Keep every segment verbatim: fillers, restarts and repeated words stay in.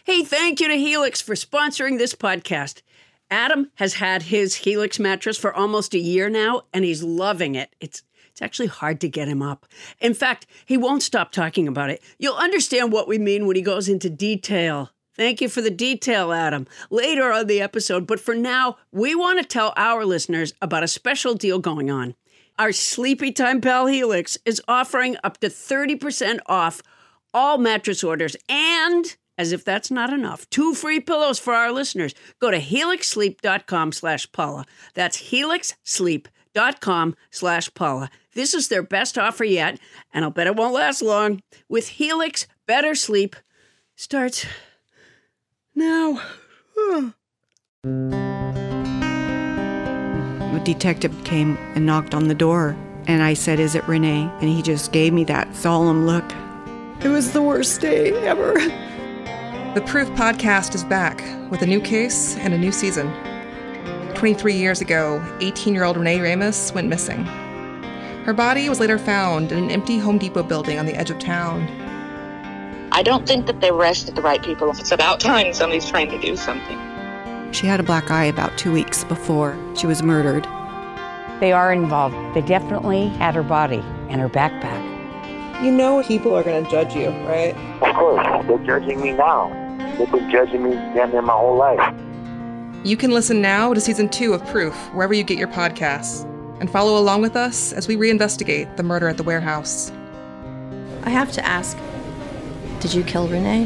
Hey, thank you to Helix for sponsoring this podcast. Adam has had his Helix mattress for almost a year now, and he's loving it. It's It's actually hard to get him up. In fact, he won't stop talking about it. You'll understand what we mean when he goes into detail. Thank you for the detail, Adam, later on the episode. But for now, we want to tell our listeners about a special deal going on. Our Sleepy Time Pal Helix is offering up to thirty percent off all mattress orders. And, as if that's not enough, two free pillows for our listeners. Go to helixsleep.com slash Paula. That's helixsleep.com slash Paula. This is their best offer yet, and I'll bet it won't last long. With Helix, better sleep starts now. A detective came and knocked on the door, and I said, "Is it Renee?" And he just gave me that solemn look. It was the worst day ever. The Proof podcast is back with a new case and a new season. twenty-three years ago, eighteen-year-old Renee Ramos went missing. Her body was later found in an empty Home Depot building on the edge of town. I don't think that they arrested the right people. It's about time somebody's trying to do something. She had a black eye about two weeks before she was murdered. They are involved. They definitely had her body and her backpack. You know people are going to judge you, right? Of course. They're judging me now. They've been judging me damn near my whole life. You can listen now to Season two of Proof, wherever you get your podcasts, and follow along with us as we reinvestigate the murder at the warehouse. I have to ask, did you kill Renee?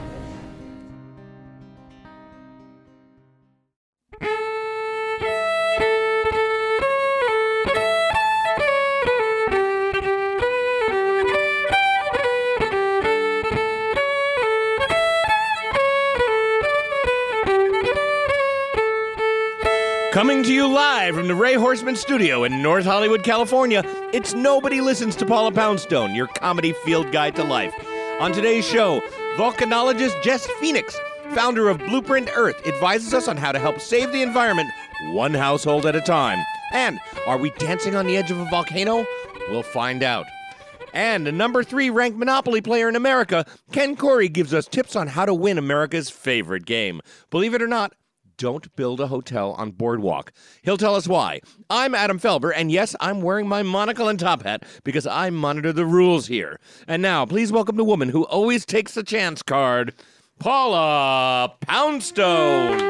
Coming to you live from the Ray Horseman Studio in North Hollywood, California, it's Nobody Listens to Paula Poundstone, your comedy field guide to life. On today's show, volcanologist Jess Phoenix, founder of Blueprint Earth, advises us on how to help save the environment one household at a time. And are we dancing on the edge of a volcano? We'll find out. And the number three ranked Monopoly player in America, Ken Corey, gives us tips on how to win America's favorite game. Believe it or not, don't build a hotel on Boardwalk. He'll tell us why. I'm Adam Felber, and yes, I'm wearing my monocle and top hat because I monitor the rules here. And now, please welcome the woman who always takes the chance card, Paula Poundstone.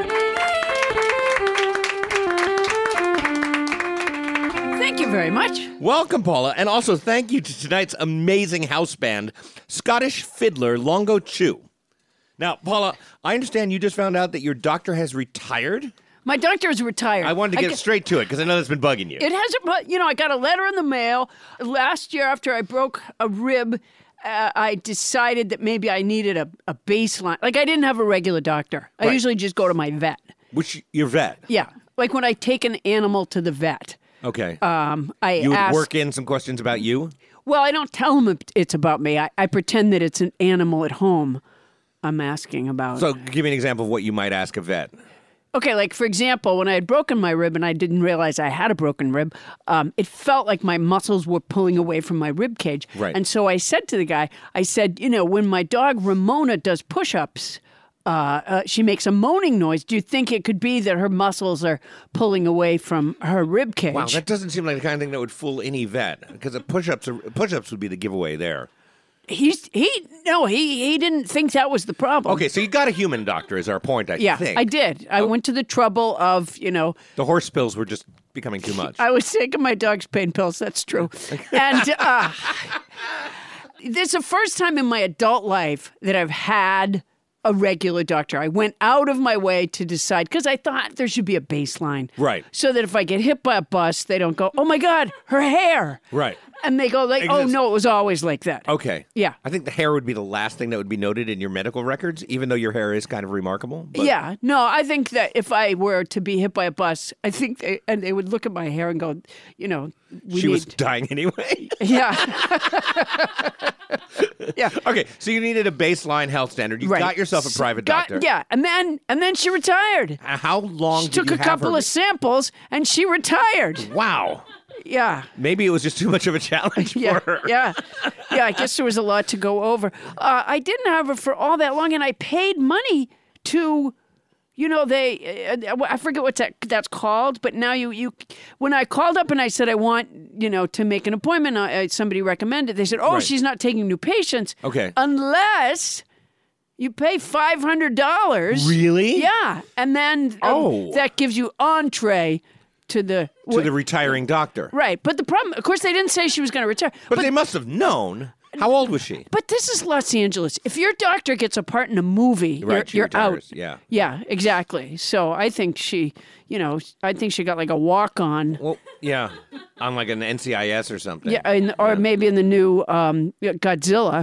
Thank you very much. Welcome, Paula, and also thank you to tonight's amazing house band, Scottish fiddler Longo Chu. Now, Paula, I understand you just found out that your doctor has retired? My doctor is retired. I wanted to get get, straight to it because I know that's been bugging you. It hasn't, but, you know, I got a letter in the mail. Last year after I broke a rib, uh, I decided that maybe I needed a, a baseline. Like, I didn't have a regular doctor. I Right. usually just go to my vet. Which, your vet? Yeah, like when I take an animal to the vet. Okay. Um, I you would ask, work in some questions about you? Well, I don't tell them it's about me. I, I pretend that it's an animal at home I'm asking about. So give me an example of what you might ask a vet. Okay, like, for example, when I had broken my rib and I didn't realize I had a broken rib, um, it felt like my muscles were pulling away from my rib cage. Right. And so I said to the guy, I said, you know, when my dog Ramona does push-ups, uh, uh, she makes a moaning noise. Do you think it could be that her muscles are pulling away from her rib cage? Wow, that doesn't seem like the kind of thing that would fool any vet, because push-ups are, push-ups would be the giveaway there. He's he no he he didn't think that was the problem. Okay, so you got a human doctor is our point, I yeah, think. I did. I Oh. went to the trouble of, you know, The horse pills were just becoming too much. I was taking my dog's pain pills. That's true. And uh, this is the first time in my adult life that I've had a regular doctor. I went out of my way to decide, because I thought there should be a baseline. Right. So that if I get hit by a bus, they don't go, oh my God, her hair. Right. And they go like, oh Exists. no, it was always like that. Okay. Yeah. I think the hair would be the last thing that would be noted in your medical records, even though your hair is kind of remarkable. But Yeah, no, I think that if I were to be hit by a bus, I think they, and they would look at my hair and go, you know, we she need... was dying anyway. Yeah. Yeah. Okay, so you needed a baseline health standard. You Right. got yourself a private Got- doctor. Yeah, and then and then she retired. Uh, How long She did took you a have couple her? of samples and she retired. Wow. Yeah. Maybe it was just too much of a challenge Yeah, for her. yeah, yeah. I guess there was a lot to go over. Uh, I didn't have her for all that long, and I paid money to, you know, they. Uh, I forget what that that's called, but now you you. When I called up and I said I want, you know, to make an appointment, I, somebody recommended. They said, "Oh, Right. she's not taking new patients." Okay. Unless you pay five hundred dollars. Really? Yeah, and then um, Oh. that gives you entree to the To the retiring doctor. right. But the problem, of course, they didn't say she was going to retire. But, they must have known. How old was she? But this is Los Angeles. If your doctor gets a part in a movie, Right, you're, she you're retires, out. yeah. Yeah, exactly. So I think she, you know, I think she got like a walk on. Well, yeah. On like an N C I S or something. Yeah, in, or maybe in the new um, Godzilla,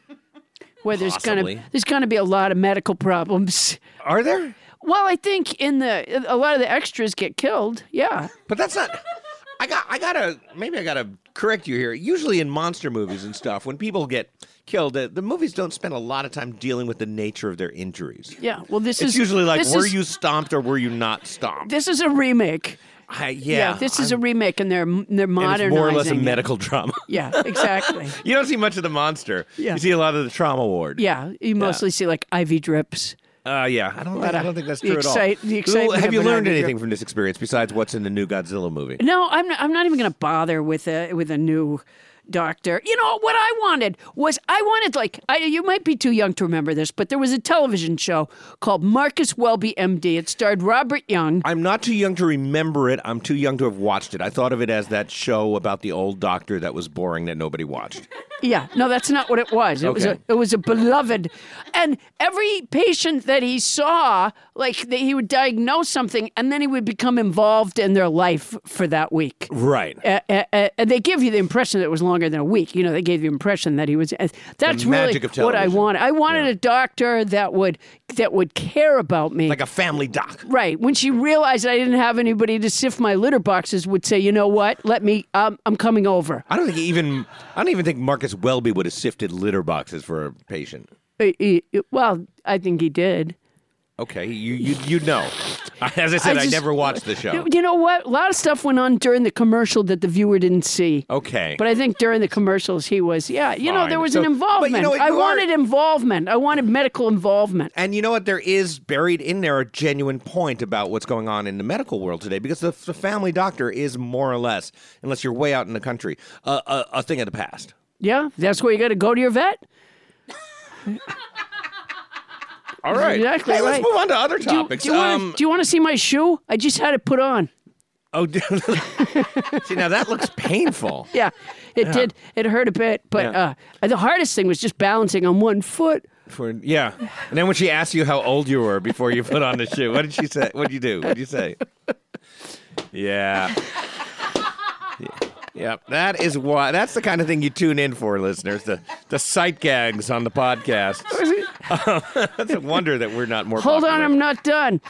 where there's gonna Possibly. there's gonna be a lot of medical problems. Are there? Well, I think in the a lot of the extras get killed. Yeah. But that's not. I got. I gotta. Maybe I gotta correct you here. Usually in monster movies and stuff, when people get killed, the, the movies don't spend a lot of time dealing with the nature of their injuries. Yeah. Well, this It's is usually like, this were is, you stomped or were you not stomped? This is a remake. I, yeah. This is I'm- a remake, and they're they're and modernizing. it's more or less a it. medical drama. Yeah. Exactly. You don't see much of the monster. Yeah. You see a lot of the trauma ward. Yeah, you mostly see like I V drips. Uh, yeah. I don't. Think, But, uh, I don't think that's the true excite- at all. the excitement Have you of an learned I V anything drip. from this experience besides what's in the new Godzilla movie? No, I'm not, I'm not even going to bother with a with a new doctor. You know what I wanted was I wanted like I, you might be too young to remember this, but there was a television show called Marcus Welby, M D. It starred Robert Young. I'm not too young to remember it. I'm too young to have watched it. I thought of it as that show about the old doctor that was boring that nobody watched. Yeah, no, that's not what it was. It was a Okay. it was a beloved, and every patient that he saw, like they, he would diagnose something, and then he would become involved in their life for that week. Right. Uh, uh, uh, and they give you the impression that it was longer than a week. You know, they gave you the impression that he was. Uh, that's The really magic of what I television. wanted. I wanted Yeah. a doctor that would that would care about me. Like a family doc. Right. When she realized I didn't have anybody to sift my litter boxes, would say, you know what? Let me. Um, I'm coming over. I don't think even. I don't even think Marcus Welby would have sifted litter boxes for a patient. Uh, uh, well, I think he did. Okay, you you you know. As I said, I, just- never watched the show. You know what? A lot of stuff went on during the commercial that the viewer didn't see. Okay. But I think during the commercials, he was, yeah, you know, Fine. there was So- an but you involvement. know what, I you are- wanted involvement. I wanted medical involvement. And you know what? There is buried in there a genuine point about what's going on in the medical world today, because the, the family doctor is more or less, unless you're way out in the country, uh, a, a thing of the past. Yeah, that's where you got to go to your vet. All right. Exactly Hey, let's right. move on to other Do you, topics. do you wanna- um, do you want to see my shoe? I just had it put on. oh, see, now that looks painful. Yeah, it did. It hurt a bit, but Yeah. uh, the hardest thing was just balancing on one foot. For, yeah. And then when she asked you how old you were before you put on the shoe, what did she say? What did you do? What did you say? Yeah. Yeah. Yeah, that is why. That's the kind of thing you tune in for, listeners. The the sight gags on the podcast. It's a wonder that we're not more. Hold on, popular. I'm not done.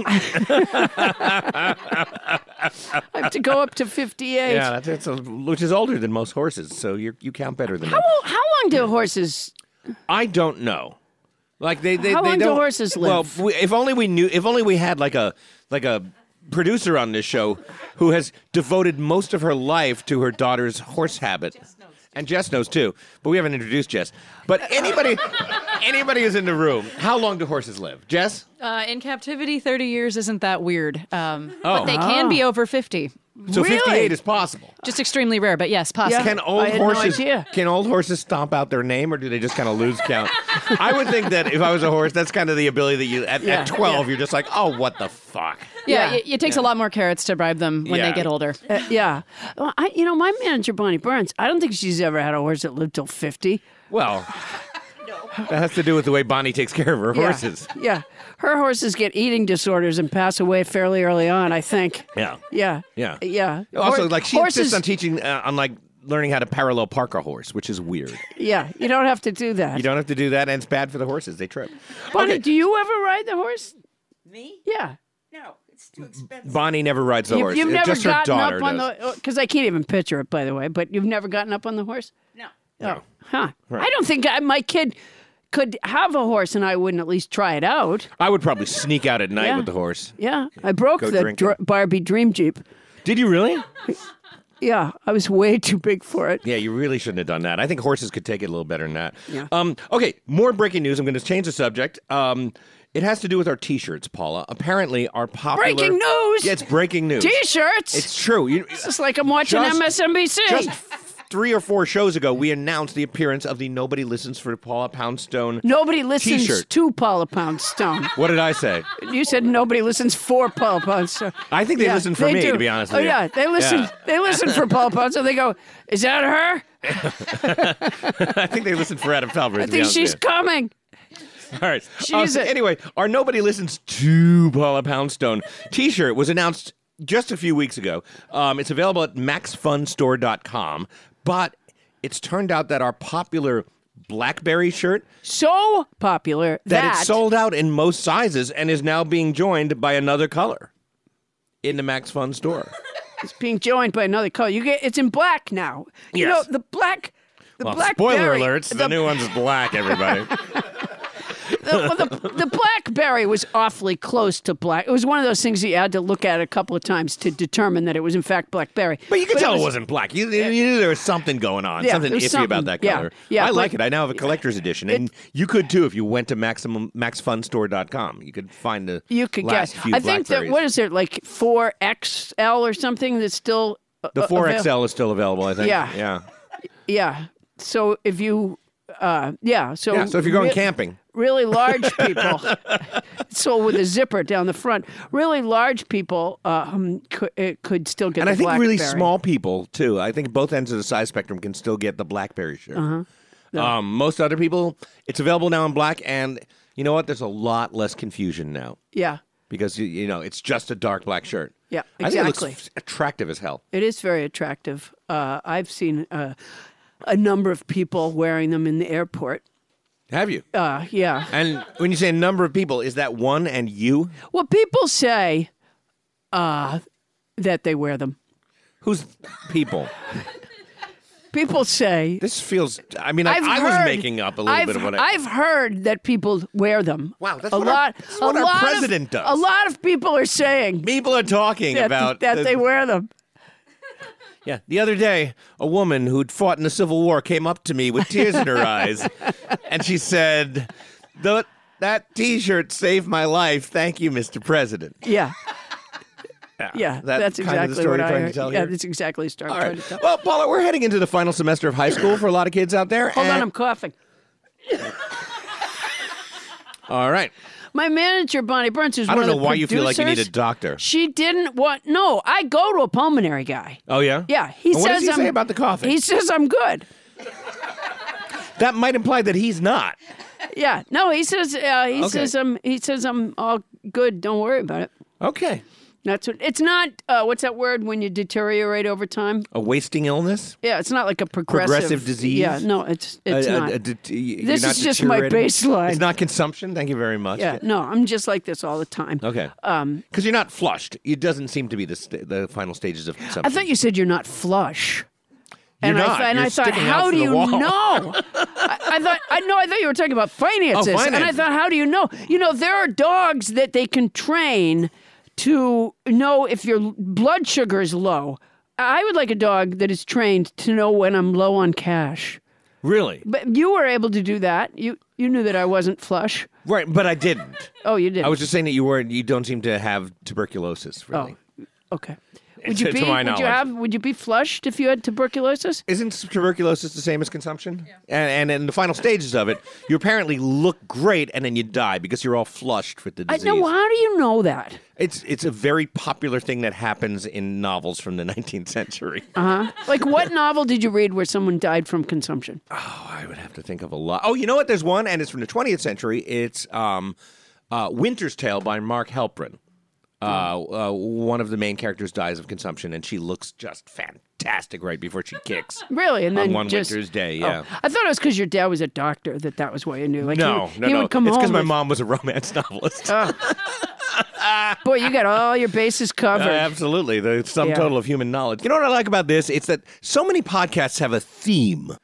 I have to go up to fifty-eight. Yeah, that's, that's a, which is older than most horses, so you you count better than How, them. how long do horses? I don't know. Like they, they, How they long do don't, horses live? Well, we, if only we knew. If only we had like a like a producer on this show who has devoted most of her life to her daughter's horse habit. And Jess knows too, but we haven't introduced Jess. But anybody, anybody who's in the room, how long do horses live? Jess? Uh, in captivity, thirty years isn't that weird. Um, Oh. But they can be over fifty. So Really? fifty-eight is possible. Just extremely rare, but yes, possible. Can old I had no horses idea. can old horses stomp out their name, or do they just kind of lose count? I would think that if I was a horse, that's kind of the ability that you at, Yeah, at twelve, yeah. you're just like, oh, what the fuck? Yeah, Yeah. It, it takes a lot more carrots to bribe them when Yeah. they get older. Uh, yeah, well, I, you know, my manager Bonnie Burns. I don't think she's ever had a horse that lived till fifty. Well, that has to do with the way Bonnie takes care of her Yeah. horses. Yeah, her horses get eating disorders and pass away fairly early on. I think. Yeah. Yeah. Yeah. Yeah. Also, Hor- like she horses. insists on teaching, uh, on like learning how to parallel park a horse, which is weird. Yeah, you don't have to do that. You don't have to do that, and it's bad for the horses. They trip. Bonnie, Okay. do you ever ride the horse? Me? Yeah. No, it's too expensive. Bonnie never rides the You- horse. You've It's never just her gotten daughter up on does. the because I can't even picture it, by the way. But you've never gotten up on the horse? No. Oh, huh. Right. I don't think I, my kid could have a horse, and I wouldn't at least try it out. I would probably sneak out at night Yeah. with the horse. Yeah, I broke Go the drinking. dr- Barbie Dream Jeep. Did you really? Yeah, I was way too big for it. Yeah, you really shouldn't have done that. I think horses could take it a little better than that. Yeah. Um, okay, more breaking news. I'm going to change the subject. Um, it has to do with our T-shirts, Paula. Apparently, our popular... Breaking news! Yeah, it's breaking news. T-shirts! It's true. You, it's just like I'm watching just, M S N B C. Just three or four shows ago, we announced the appearance of the Nobody Listens for Paula Poundstone Nobody listens T-shirt. to Paula Poundstone. What did I say? You said nobody listens for Paula Poundstone. I think they yeah, listen for they me, do. to be honest oh, with you. Oh, yeah. They listen, yeah. they listen for Paula Poundstone. They go, is that her? I think they listen for Adam Felber. I think she's coming. All right. She's uh, a- anyway, our Nobody Listens to Paula Poundstone T-shirt was announced just a few weeks ago. Um, it's available at max fun store dot com, but it's turned out that our popular BlackBerry shirt so popular that, that it's sold out in most sizes and is now being joined by another color in the Max Fun store. It's being joined by another color. You get it's in black now. You Yes. know the black. The Well, BlackBerry. spoiler alerts, the, the new one's black, everybody. the, well, the, the BlackBerry was awfully close to black. It was one of those things you had to look at a couple of times to determine that it was in fact BlackBerry. But you could tell it, it, was, wasn't black. You, you knew there was something going on, Yeah, something there was iffy something. about that Yeah, color. yeah, I but- like it. I now have a collector's edition, and you could too if you went to maximum max fun store dot com. You could find the You could last guess. few I think that Blackberries. what is it like four X L or something that's still uh, The four avail- X L is still available, I think. Yeah. Yeah. Yeah. So if you, uh, yeah. So Yeah, so if you're going re- camping. really large people, sold with a zipper down the front. Really large people um, could it could still get. And the I think really BlackBerry. small people, too. I think both ends of the size spectrum can still get the BlackBerry shirt. Uh-huh. Yeah. Um, most other people, it's available now in black, and you know what? There's a lot less confusion now Yeah. because, you, you know, it's just a dark black shirt. Yeah. I think it Exactly. looks attractive as hell. It is very attractive. Uh, I've seen uh, a number of people wearing them in the airport. Have you? Uh, yeah. And when you say a number of people, is that one and you? Well, people say uh, that they wear them. Who's people? People say. This feels. I mean, I, I've I heard, was making up a little I've, bit of what I. I've heard that people wear them. Wow, that's a what our- lot. that's a what our lot president of, does. A lot of people are saying People are talking that, about that the- they wear them. Yeah, the other day, a woman who'd fought in the Civil War came up to me with tears in her eyes, and she said, "The that T-shirt saved my life. Thank you, Mister President." Yeah. Yeah, that that's kind of exactly the story what you're I trying heard. to tell yeah, here? that's exactly the story All I'm trying right. to tell. Well, Paula, we're heading into the final semester of high school for a lot of kids out there. Hold on, and- I'm coughing. All right. My manager, Bonnie Burns, is I one don't of know the why you feel like you need a producers. doctor. She didn't want. No, I go to a pulmonary guy. Oh yeah. Yeah, he And says what does he I'm. say about the coughing? He says I'm good. That might imply that he's not. Yeah, no, he says. Uh, he Okay. says I'm. He says I'm all good. Don't worry about it. Okay. That's what. It's not. Uh, what's that word when you deteriorate over time? A wasting illness? Yeah, it's not like a progressive, Progressive disease? Yeah, no, it's it's A- a- not. a det- you're This not is just my deteriorating? baseline. It's not consumption? Thank you very much. yeah, no, I'm just like this all the time. Okay. Um, Because you're not flushed. It doesn't seem to be the, st- the final stages of consumption. I thought you said you're not flush. You're and not. I, th- and You're I thought, sticking out how from do the you wall. know? I, I thought, I know, I thought you were talking about finances. Oh, And I finances. thought, how do you know? You know, there are dogs that they can train to know if your blood sugar is low. I would like a dog that is trained to know when I'm low on cash. Really? But you were able to do that. You you knew that I wasn't flush. Right, but I didn't. Oh, you did. I was just saying that you were. You don't seem to have tuberculosis, really. Oh, okay. Would you To- to be? my Would you knowledge. have? Would you be flushed if you had tuberculosis? Isn't tuberculosis the same as consumption? Yeah. And, and in the final stages of it, you apparently look great, and then you die because you're all flushed with the I disease. know. How do you know that? It's it's a very popular thing that happens in novels from the nineteenth century. Uh huh. Like, what novel did you read where someone died from consumption? Oh, I would have to think of a lot. Oh, you know what? There's one, and it's from the twentieth century. It's um, uh, Winter's Tale by Mark Helprin. Uh, uh, one of the main characters dies of consumption, and she looks just fantastic right before she kicks. Really? And then on one just, winter's day, Oh, yeah. I thought it was because your dad was a doctor that that was why you knew. Like no, he, no, he no. would come it's home because my with- mom was a romance novelist. Boy, you got all your bases covered. Uh, absolutely, the sum Yeah. total of human knowledge. You know what I like about this? It's that so many podcasts have a theme.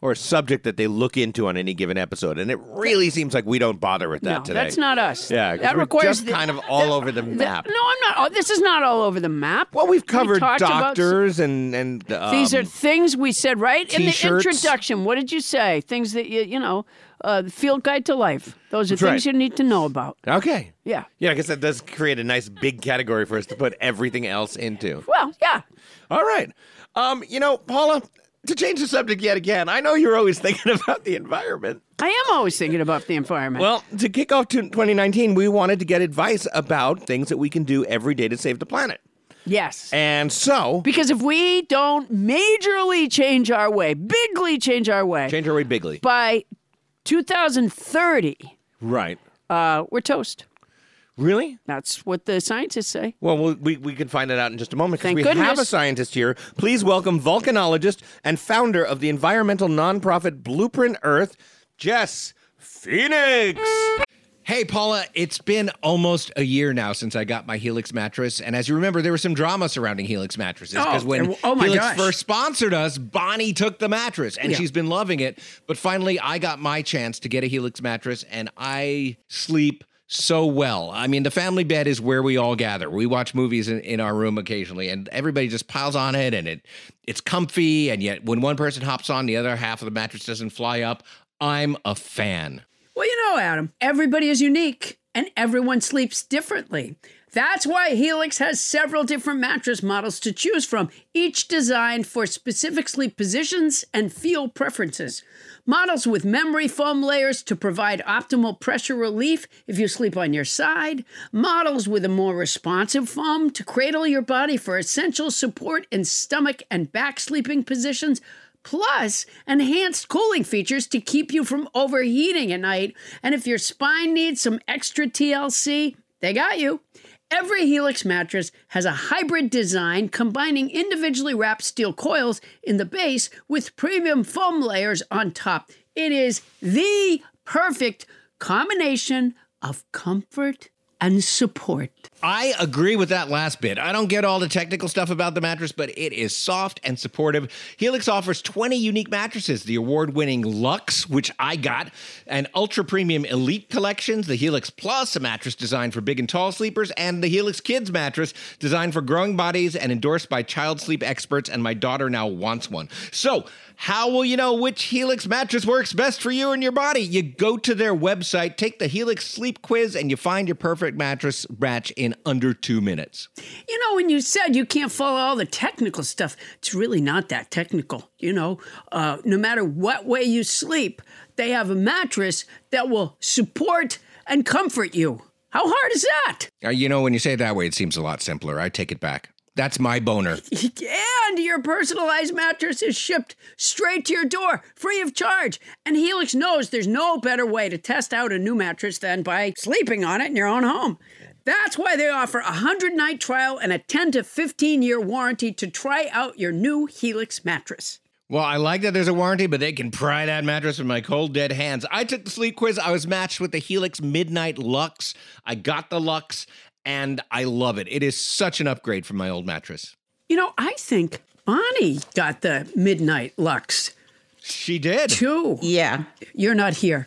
or a subject that they look into on any given episode. And it really seems like we don't bother with that no, today. That's not us. Yeah, 'cause that we're requires just the, kind of all the, over the the, map. No, I'm not. Oh, this is not all over the map. Well, we've covered we talked doctors about, and and um, these are things we said right t-shirts. in the introduction. What did you say? Things that you you know, uh, Field Guide to Life. Those are That's things right. you need to know about. Okay. Yeah. Yeah, I guess that does create a nice big category for us to put everything else into. Well, yeah. All right. Um, you know, Paula, to change the subject yet again, I know you're always thinking about the environment. I am always thinking about the environment. Well, to kick off to twenty nineteen, we wanted to get advice about things that we can do every day to save the planet. Yes. And so... Because if we don't majorly change our way, bigly change our way... Change our way bigly. By two thousand thirty... Right. Uh, we're toast. Really? That's what the scientists say. Well, we'll we, we can find it out in just a moment because Thank we goodness. have a scientist here. Please welcome volcanologist and founder of the environmental nonprofit Blueprint Earth, Jess Phoenix. Hey, Paula, it's been almost a year now since I got my Helix mattress. And as you remember, there was some drama surrounding Helix mattresses. Because Oh, when oh my Helix gosh. first sponsored us, Bonnie took the mattress. And Yeah. she's been loving it. But finally, I got my chance to get a Helix mattress. And I sleep so well. I mean, the family bed is where we all gather. We watch movies in, in our room occasionally. And everybody just piles on it. And it it's comfy. And yet when one person hops on, the other half of the mattress doesn't fly up. I'm a fan. Well, you know, Adam, everybody is unique and everyone sleeps differently. That's why Helix has several different mattress models to choose from, each designed for specific sleep positions and feel preferences. Models with memory foam layers to provide optimal pressure relief if you sleep on your side. Models with a more responsive foam to cradle your body for essential support in stomach and back sleeping positions. Plus, enhanced cooling features to keep you from overheating at night. And if your spine needs some extra T L C, they got you. Every Helix mattress has a hybrid design combining individually wrapped steel coils in the base with premium foam layers on top. It is the perfect combination of comfort and support. I agree with that last bit. I don't get all the technical stuff about the mattress, but it is soft and supportive. Helix offers twenty unique mattresses, the award-winning Luxe, which I got, and ultra-premium Elite collections, the Helix Plus, a mattress designed for big and tall sleepers, and the Helix Kids mattress, designed for growing bodies and endorsed by child sleep experts, and my daughter now wants one. So, how will you know which Helix mattress works best for you and your body? You go to their website, take the Helix sleep quiz, and you find your perfect mattress match in under two minutes. You know, when you said you can't follow all the technical stuff, it's really not that technical. You know, uh, no matter what way you sleep, they have a mattress that will support and comfort you. How hard is that? Uh, you know, when you say it that way, it seems a lot simpler. I take it back. That's my boner. And your personalized mattress is shipped straight to your door, free of charge. And Helix knows there's no better way to test out a new mattress than by sleeping on it in your own home. That's why they offer a one hundred night trial and a ten to fifteen year warranty to try out your new Helix mattress. Well, I like that there's a warranty, but they can pry that mattress with my cold, dead hands. I took the sleep quiz. I was matched with the Helix Midnight Luxe. I got the Luxe, and I love it. It is such an upgrade from my old mattress. You know, I think Bonnie got the Midnight Luxe. She did. Too. Yeah. You're not here.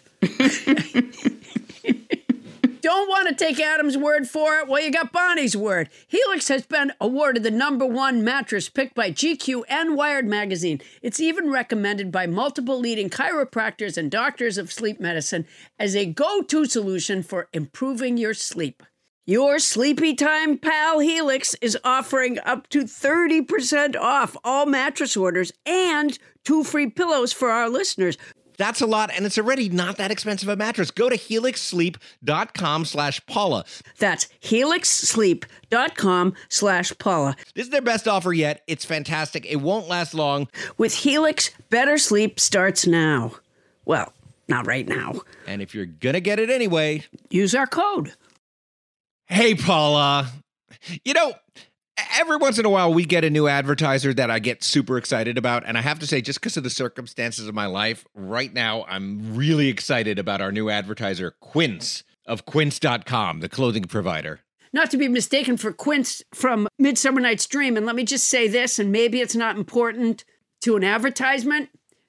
Don't want to take Adam's word for it? Well, you got Bonnie's word. Helix has been awarded the number one mattress picked by G Q and Wired magazine. It's even recommended by multiple leading chiropractors and doctors of sleep medicine as a go-to solution for improving your sleep. Your sleepy time pal Helix is offering up to thirty percent off all mattress orders and two free pillows for our listeners. That's a lot, and it's already not that expensive a mattress. Go to helixsleep.com slash Paula. That's helixsleep.com slash Paula. This is their best offer yet. It's fantastic. It won't last long. With Helix, better sleep starts now. Well, not right now. And if you're going to get it anyway, use our code. Hey, Paula. You know, every once in a while, we get a new advertiser that I get super excited about. And I have to say, just because of the circumstances of my life, right now, I'm really excited about our new advertiser, Quince, of quince dot com, the clothing provider. Not to be mistaken for Quince from Midsummer Night's Dream. And let me just say this, and maybe it's not important to an advertisement,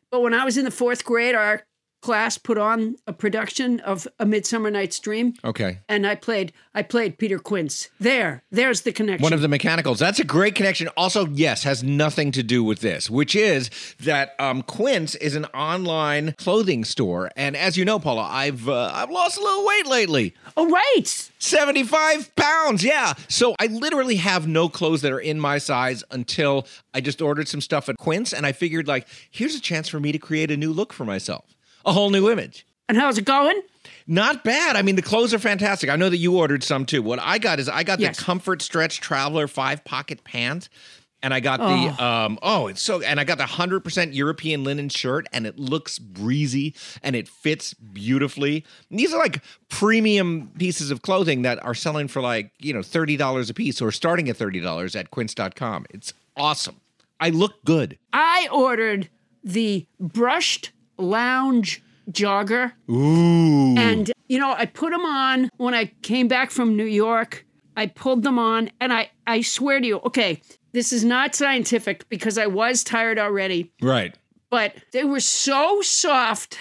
But when I was in the fourth grade, our class put on a production of A Midsummer Night's Dream. Okay. And I played I played Peter Quince. There. There's the connection. One of the mechanicals. That's a great connection. Also, yes, has nothing to do with this, which is that um, Quince is an online clothing store. And as you know, Paula, I've uh, I've lost a little weight lately. Oh, right. seventy-five pounds. Yeah. So I literally have no clothes that are in my size until I just ordered some stuff at Quince. And I figured, like, here's a chance for me to create a new look for myself. A whole new image. And how's it going? Not bad. I mean, the clothes are fantastic. I know that you ordered some too. What I got is I got yes. the Comfort Stretch Traveler five pocket pants. And I got oh. the, um, oh, it's so, and I got the one hundred percent European linen shirt, and it looks breezy and it fits beautifully. And these are like premium pieces of clothing that are selling for like, you know, thirty dollars a piece or starting at thirty dollars at quince dot com. It's awesome. I look good. I ordered the brushed lounge jogger. Ooh. And, you know, I put them on when I came back from New York. I pulled them on, and I, I swear to you, okay, this is not scientific because I was tired already. Right. But they were so soft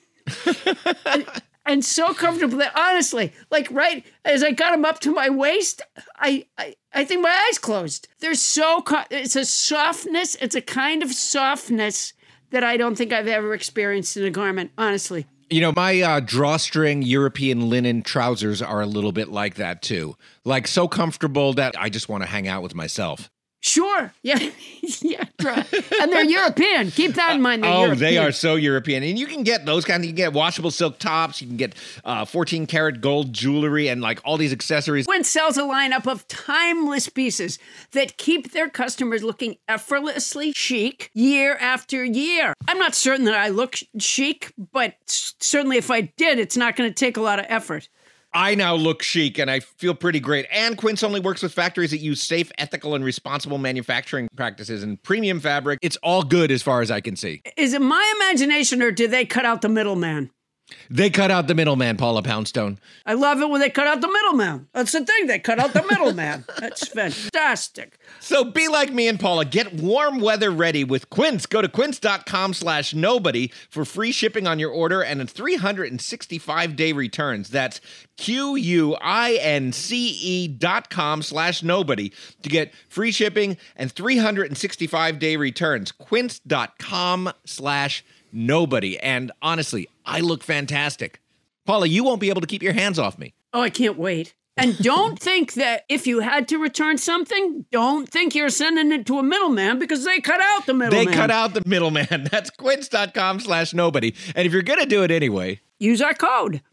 and, and so comfortable that honestly, like right as I got them up to my waist, I, I, I think my eyes closed. They're so, co- it's a softness, it's a kind of softness that I don't think I've ever experienced in a garment, honestly. You know, my uh, drawstring European linen trousers are a little bit like that, too. Like, so comfortable that I just want to hang out with myself. Sure. Yeah. yeah. And they're European. Keep that in mind. They're oh, European. They are so European. And you can get those kind of, you can get washable silk tops. You can get uh, fourteen karat gold jewelry and like all these accessories. Quince sells a lineup of timeless pieces that keep their customers looking effortlessly chic year after year. I'm not certain that I look chic, but certainly if I did, it's not going to take a lot of effort. I now look chic and I feel pretty great. And Quince only works with factories that use safe, ethical, and responsible manufacturing practices and premium fabric. It's all good as far as I can see. Is it my imagination or did they cut out the middleman? They cut out the middleman, Paula Poundstone. I love it when they cut out the middleman. That's the thing. They cut out the middleman. That's fantastic. So be like me and Paula. Get warm weather ready with Quince. Go to quince dot com slash nobody for free shipping on your order and a three hundred sixty-five day returns. That's Q U I N C E dot com slash nobody to get free shipping and three hundred sixty-five day returns. Quince dot com slash nobody. And honestly, I look fantastic. Paula, you won't be able to keep your hands off me. Oh, I can't wait. And don't think that if you had to return something, don't think you're sending it to a middleman because they cut out the middleman. They cut out the middleman. That's quince dot com slash nobody. And if you're going to do it anyway, use our code.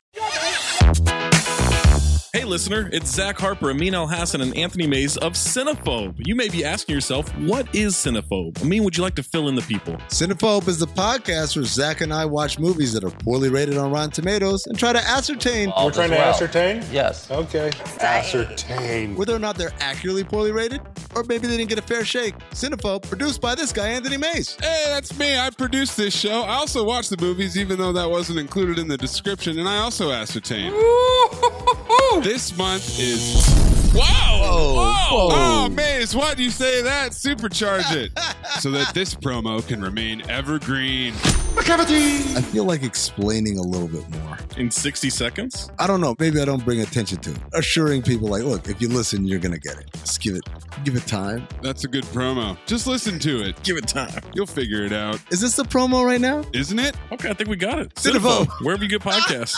Hey, listener, it's Zach Harper, Amin Al-Hassan, and Anthony Mays of Cinephobe. You may be asking yourself, what is Cinephobe? Amin, would you like to fill in the people? Cinephobe is the podcast where Zach and I watch movies that are poorly rated on Rotten Tomatoes and try to ascertain... We're trying to well. ascertain? Yes. Okay. Ascertain. Whether or not they're accurately poorly rated, or maybe they didn't get a fair shake. Cinephobe, produced by this guy, Anthony Mays. Hey, that's me. I produced this show. I also watch the movies, even though that wasn't included in the description, and I also ascertain. This month is... Wow! Whoa, Whoa. whoa. Oh, Maze, why do you say that? Supercharge it. So that this promo can remain evergreen. I feel like explaining a little bit more. In sixty seconds? I don't know. Maybe I don't bring attention to it. Assuring people like, look, if you listen, you're going to get it. Just give it, give it time. That's a good promo. Just listen to it. Give it time. You'll figure it out. Is this the promo right now? Isn't it? Okay, I think we got it. Cinephobe. Wherever you get podcasts.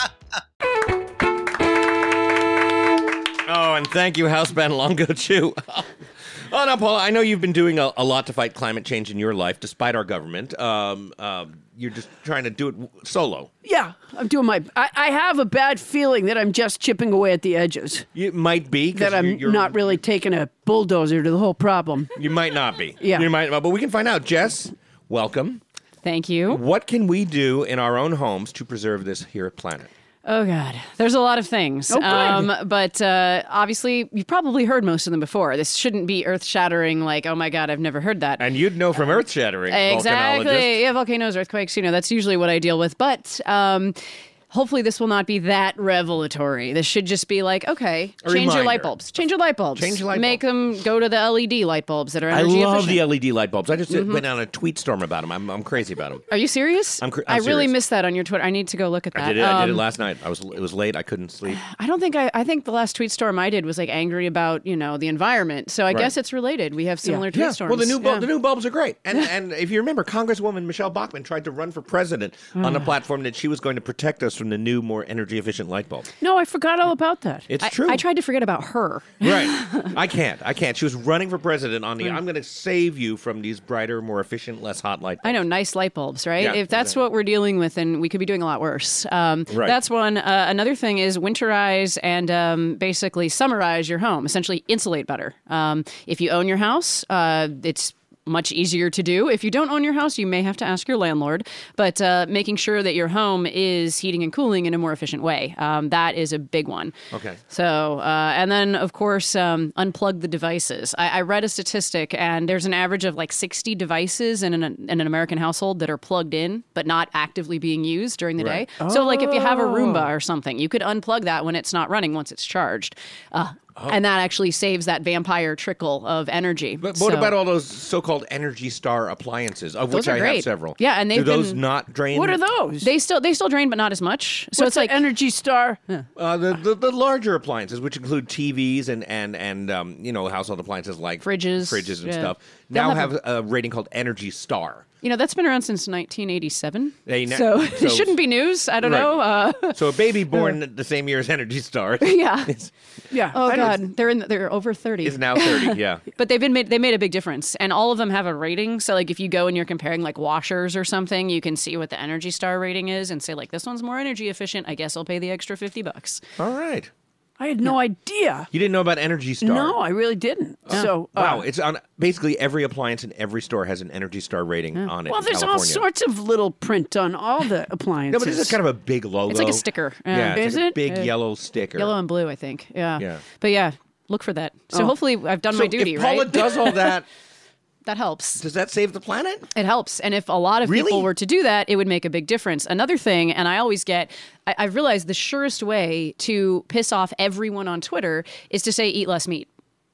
Oh, and thank you, House Band Longo Chew. Oh, no, Paula, I know you've been doing a, a lot to fight climate change in your life, despite our government. Um, um, you're just trying to do it solo. Yeah, I'm doing my... I, I have a bad feeling that I'm just chipping away at the edges. You might be. That I'm you're, you're, not really taking a bulldozer to the whole problem. You might not be. Yeah. You might, but we can find out. Jess, welcome. Thank you. What can we do in our own homes to preserve this here planet? Oh, God. There's a lot of things. Oh, good. Um, but uh, obviously, you've probably heard most of them before. This shouldn't be earth-shattering, like, oh, my God, I've never heard that. And you'd know from earth-shattering. Exactly. Yeah, volcanoes, earthquakes, you know, that's usually what I deal with. But... Um, hopefully this will not be that revelatory. This should just be like, okay, A change your light reminder. bulbs. Change your light bulbs. Change your light Make them go to the L E D light bulbs that are I energy love efficient. the L E D light bulbs. I just Mhm. went on a tweet storm about them. I'm, I'm crazy about them. Are you serious? I'm cr- I I'm really serious. missed that on your Twitter. I need to go look at that. I did it. I did it Um, last night. I was. It was late. I couldn't sleep. I don't think I. I think the last tweet storm I did was like angry about you know the environment. So I Right. guess it's related. We have similar tweet Yeah. storms. Well, the new bul- Yeah. the new bulbs are great. And and if you remember, Congresswoman Michelle Bachmann tried to run for president on a Ah. platform that she was going to protect us from the new, more energy efficient light bulb. No, I forgot all about that. It's I, true. I tried to forget about her. Right. I can't. I can't. She was running for president on the. Mm. I'm going to save you from these brighter, more efficient, less hot light bulbs. I know, nice light bulbs, right? Yeah, if that's what we're dealing with, then we could be doing a lot worse. Um, Right. That's one. Uh, another thing is winterize and um, basically summarize your home, essentially insulate better. Um, if you own your house, uh, it's much easier to do. If you don't own your house, you may have to ask your landlord, but uh, making sure that your home is heating and cooling in a more efficient way. Um, that is a big one. Okay. So, uh, and then of course, um, unplug the devices. I, I read a statistic, and there's an average of like sixty devices in an, in an American household that are plugged in, but not actively being used during the Right. day. So, like if you have a Oh. Roomba or something, you could unplug that when it's not running, once it's charged. Uh, And that actually saves that vampire trickle of energy. But what So- about all those so-called Energy Star appliances, of Those which are I great. have several? Yeah, and do they've those been- not drain? What are those? They still they still drain, but not as much. So What's it's like the Energy Star? Uh, the, the the larger appliances, which include T Vs and and and um, you know household appliances like Fridges, fridges and yeah. stuff, They'll now have have a, rating called Energy Star. You know, that's been around since nineteen eighty-seven. Yeah, you know- so, so- it shouldn't be news. I don't Right. know. Uh, So a baby born the same year as Energy Star yeah. Yeah. Oh I don't- God, they're in. They're over thirty. is now thirty. Yeah. But they've been made. They made a big difference, and all of them have a rating. So, like, if you go and you're comparing like washers or something, you can see what the Energy Star rating is, and say like, this one's more energy efficient. I guess I'll pay the extra fifty bucks. All right. I had no idea. You didn't know about Energy Star? No, I really didn't. So, uh, Wow, it's on basically every appliance in every store has an Energy Star rating on it. well, in there's all California. sorts of little print on all the appliances. No, but this is kind of a big logo. It's like a sticker. Yeah, Yeah. it's Is like a it? big Uh, yellow sticker. Yellow and blue, I think. Yeah. Yeah. But yeah, look for that. So Oh. hopefully, I've done So my duty. if Paula right? does all that, that helps. does that save the planet? It helps. And if a lot of Really? people were to do that, it would make a big difference. Another thing, and I always get, I, I've realized the surest way to piss off everyone on Twitter is to say, eat less meat.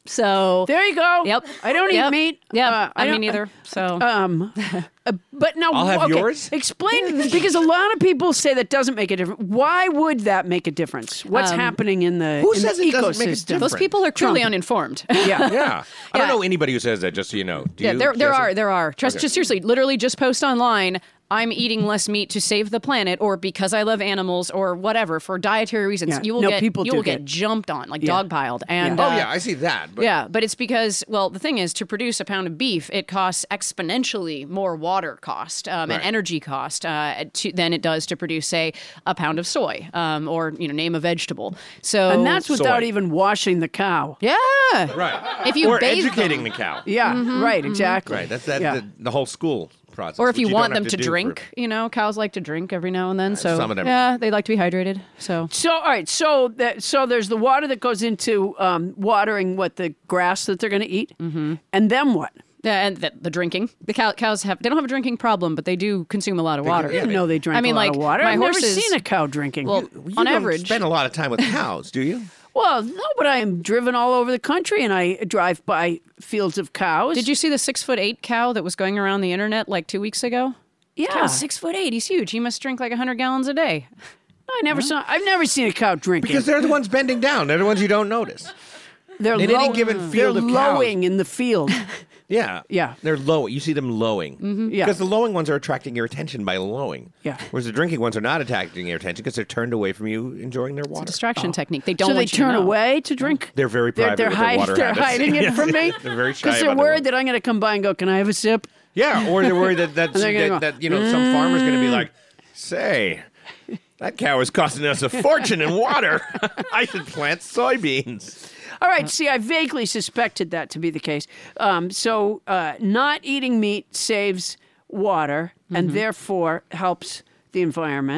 So there you go. Yep. I don't Yep. eat meat. Yeah, Uh, I, don't- mean neither. So Um, uh, but now I'll have okay, yours? Explain because a lot of people say that doesn't make a difference. Why would that make a difference? What's Um, happening in the Who in says the it doesn't make a ecosystem? difference? those people are clearly Trump. uninformed. Yeah. Yeah. I don't Yeah. know anybody who says that, just so you know. Do yeah, you, there there Jesse? are there are. Trust Okay. just seriously, literally just post online. I'm eating less meat to save the planet, or because I love animals, or whatever for dietary reasons. Yeah. You will No, get people you do will get get- jumped on, like Yeah. dogpiled. And Oh, uh, yeah, I see that. But yeah, but it's because, well, the thing is, to produce a pound of beef, it costs exponentially more water cost um, and Right. energy cost uh, to, than it does to produce, say, a pound of soy um, or you know, name a vegetable. So And that's without Soy. even washing the cow. yeah, Right. If you or bathe educating them. the cow. Yeah, Mm-hmm, right, exactly. Right. That's that Yeah. the, the whole school process. Or if which you, don't want have them to, do for- drink, you know, cows like to drink every now and then. So some of them. yeah, they like to be hydrated. So So, all right. So, that, so there's the water that goes into um, watering what the grass that they're going to eat, mm-hmm. and then what? yeah, and the, the drinking. The cow, cows have they don't have a drinking problem, but they do consume a lot of water. I didn't know they drank I mean, a lot like of water. my I've horses. never seen a cow drinking. Well, You on don't average, spend a lot of time with cows, do you? well, no, but I am driven all over the country, and I drive by fields of cows. did you see the six foot eight cow that was going around the internet like two weeks ago? Yeah, Cow's six foot eight. He's huge. He must drink like a hundred gallons a day. I never saw. I've never seen a cow drinking. Because they're the ones bending down. They're the ones you don't notice. they're in any given they're field of cows. lowing in the field. Yeah. Yeah. They're low. You see them lowing. Mm-hmm. Yeah. Because the lowing ones are attracting your attention by lowing. Yeah. Whereas the drinking ones are not attracting your attention because they're turned away from you enjoying their It's a water. distraction technique. They don't. so they want you to turn know. away to drink. They're very They're, private they're, with their hide- water they're habits. hiding it from me. They're very shy Because they're about their worried that I'm going to come by and go, "Can I have a sip?" Yeah, or they're worried that that, And they're gonna that, go, that you know some farmer's going to be like, "Say, that cow is costing us a fortune in water. I should plant soybeans." All right. See, I vaguely suspected that to be the case. Um, so, uh, not eating meat saves water and therefore helps the environment.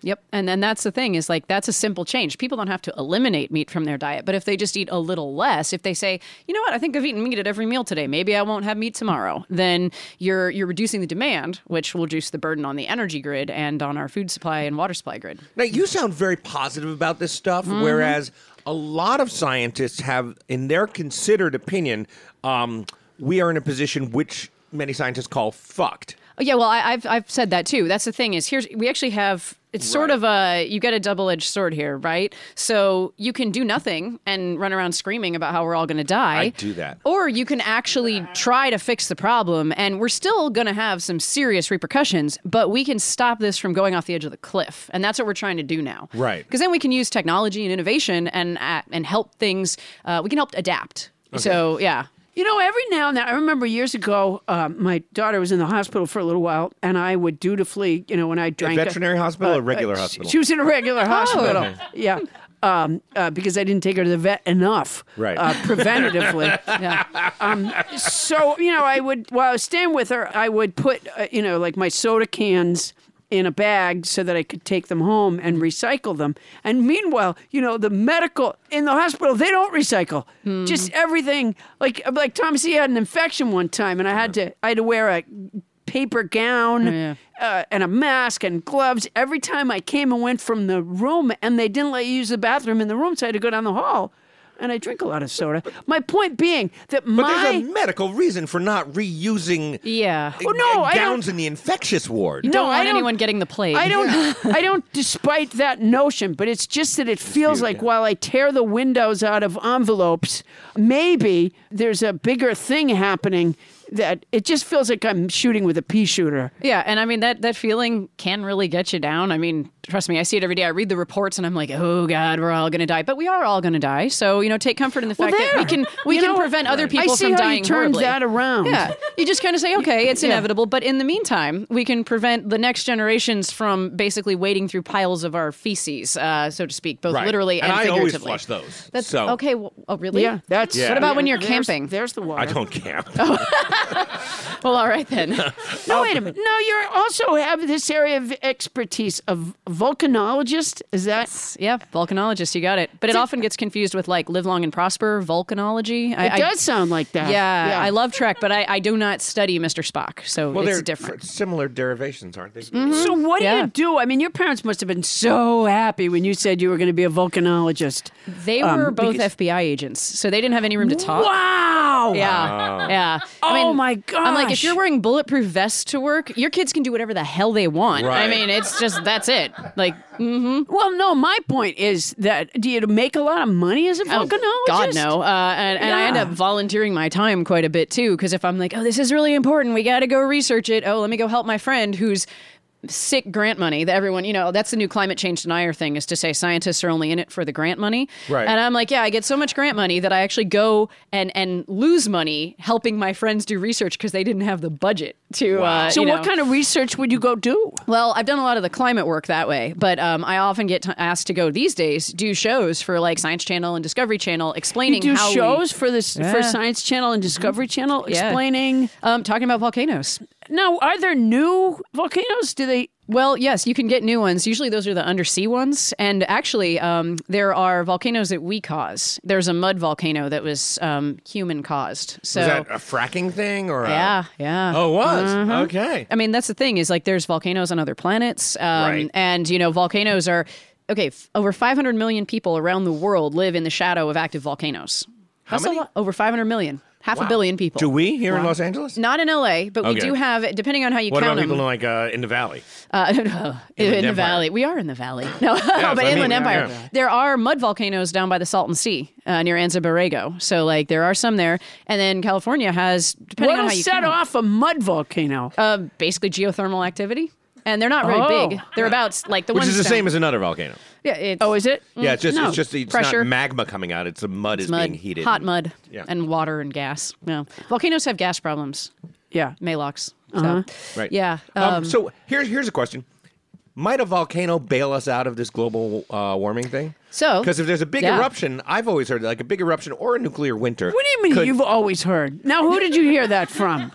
Yep. And then that's the thing is like, that's a simple change. People don't have to eliminate meat from their diet, but if they just eat a little less, if they say, you know what, I think I've eaten meat at every meal today, maybe I won't have meat tomorrow, then you're you're reducing the demand, which will reduce the burden on the energy grid and on our food supply and water supply grid. Now, you sound very positive about this stuff, Mhm. whereas a lot of scientists have, in their considered opinion, um, we are in a position which many scientists call fucked. Oh, yeah, well, I, I've I've said that too. That's the thing is, here's we actually have. It's sort of a you get a double-edged sword here, right? So you can do nothing and run around screaming about how we're all going to die. I do that. Or you can actually try to fix the problem, and we're still going to have some serious repercussions, but we can stop this from going off the edge of the cliff, and that's what we're trying to do now. Right. Because then we can use technology and innovation and uh, and help things. Uh, we can help adapt. Okay. So yeah. You know, every now and then, I remember years ago, um, my daughter was in the hospital for a little while, and I would dutifully, you know, when I drank... A veterinary a, hospital uh, or regular uh, hospital? She was in a regular hospital, okay. yeah, um, uh, because I didn't take her to the vet enough, Right. uh, preventatively. yeah. Um, so, you know, I would, while I was staying with her, I would put, uh, you know, like my soda cans in a bag so that I could take them home and recycle them. And meanwhile, you know, the medical in the hospital, they don't recycle. Hmm. Just everything. Like like Thomas, he had an infection one time, and I had to I had to wear a paper gown Yeah. uh, and a mask and gloves every time I came and went from the room, and they didn't let you use the bathroom in the room, so I had to go down the hall. And I drink a lot of soda. My point being that But my there's a medical reason for not reusing Yeah. Oh, no, I gowns don't- in the infectious ward. You don't No, want I don't- anyone getting the plague. I don't. I don't. Despite that notion, but it's just that it feels like while I tear the windows out of envelopes, maybe there's a bigger thing happening. That it just feels like I'm shooting with a pea shooter. Yeah, and I mean that that feeling can really get you down. I mean, trust me, I see it every day. I read the reports and I'm like, oh God, we're all going to die. But we are all going to die. So you know, take comfort in the Well, fact that we there. can we You can know, prevent other I people see from how you dying turned horribly. that around. Yeah, you just kind of say, okay, it's Yeah. inevitable. But in the meantime, we can prevent the next generations from basically wading through piles of our feces, uh, so to speak, both Right. literally and, And I always figuratively. flush those. That's So- okay. Well, oh, really? Yeah, that's. Yeah. What about when you're there's- camping? There's the water. I don't camp. Well, all right then. No, wait a minute. No, you also have this area of expertise of volcanologist. Is that? Yeah, volcanologist, you got it. But it often gets confused with like live long and prosper, volcanology. It does sound like that. Yeah, Yeah. I love Trek, but I, I do not study Mister Spock, so Well, it's they're different. similar derivations, aren't they? So what do Yeah. you do? I mean, your parents must have been so happy when you said you were going to be a volcanologist. They Um, were both because- F B I agents, so they didn't have any room to talk. Wow. Yeah, Wow. yeah. Oh, my I'm like, if gosh. you're wearing bulletproof vests to work, your kids can do whatever the hell they want. I Right. mean, it's just that's it. Like, mm-hmm. Well, no, my point is that do you make a lot of money as a volcanologist? Oh, God, no. Uh, and, and I end Yeah. up volunteering my time quite a bit, too, because if I'm like, oh, this is really important, we got to go research it. Oh, let me go help my friend who's sick grant money that everyone, you know, that's the new climate change denier thing is to say scientists are only in it for the grant money. Right. And I'm like, yeah, I get so much grant money that I actually go and, and lose money helping my friends do research because they didn't have the budget to. Uh, So you what know. kind of research would you go do? Well, I've done a lot of the climate work that way, but um, I often get t- asked to go these days do shows for like Science Channel and Discovery Channel explaining You do how we- shows for this for Yeah. Science Channel and Discovery Channel Yeah. explaining. um, talking about volcanoes. Now, are there new volcanoes? Do they? Well, yes, you can get new ones. Usually those are the undersea ones. And actually, um, there are volcanoes that we cause. There's a mud volcano that was um, human caused. So Was that a fracking thing or? A... yeah, yeah. Oh, it was. Mhm. Okay. I mean, that's the thing is like there's volcanoes on other planets. Um, Right. And, you know, volcanoes are, okay, f- over five hundred million people around the world live in the shadow of active volcanoes. How That's a many? lot. Over five hundred million. Half a Wow. billion people. Do we here in Los Angeles? Not in L A, but we Okay. do have, depending on how you What count about people them. like uh, in the valley? Uh, in, Inland the Empire. valley. We are in the valley. No, that's what but I Inland mean, Empire. yeah. There are mud volcanoes down by the Salton Sea uh, near Anza Borrego. So, like, there are some there. And then California has, depending What'll on how you set count, off a mud volcano? uh, basically geothermal activity. And they're not very Oh. big. They're about, like, the Which ones is the down- same as another volcano. Yeah, it's, Oh, is it? Yeah, it's just No. it's just it's Pressure. not magma coming out. It's the mud is it's mud, being heated. hot mud, Yeah. and water and gas. Yeah. Volcanoes have gas problems. Yeah. Malox. So, Uh-huh. Right. Yeah. Um, um, so here's here's a question: might a volcano bail us out of this global uh, warming thing? So, Because if there's a big yeah. eruption, I've always heard like a big eruption or a nuclear winter. What do you mean could- you've always heard? Now, who did you hear that from?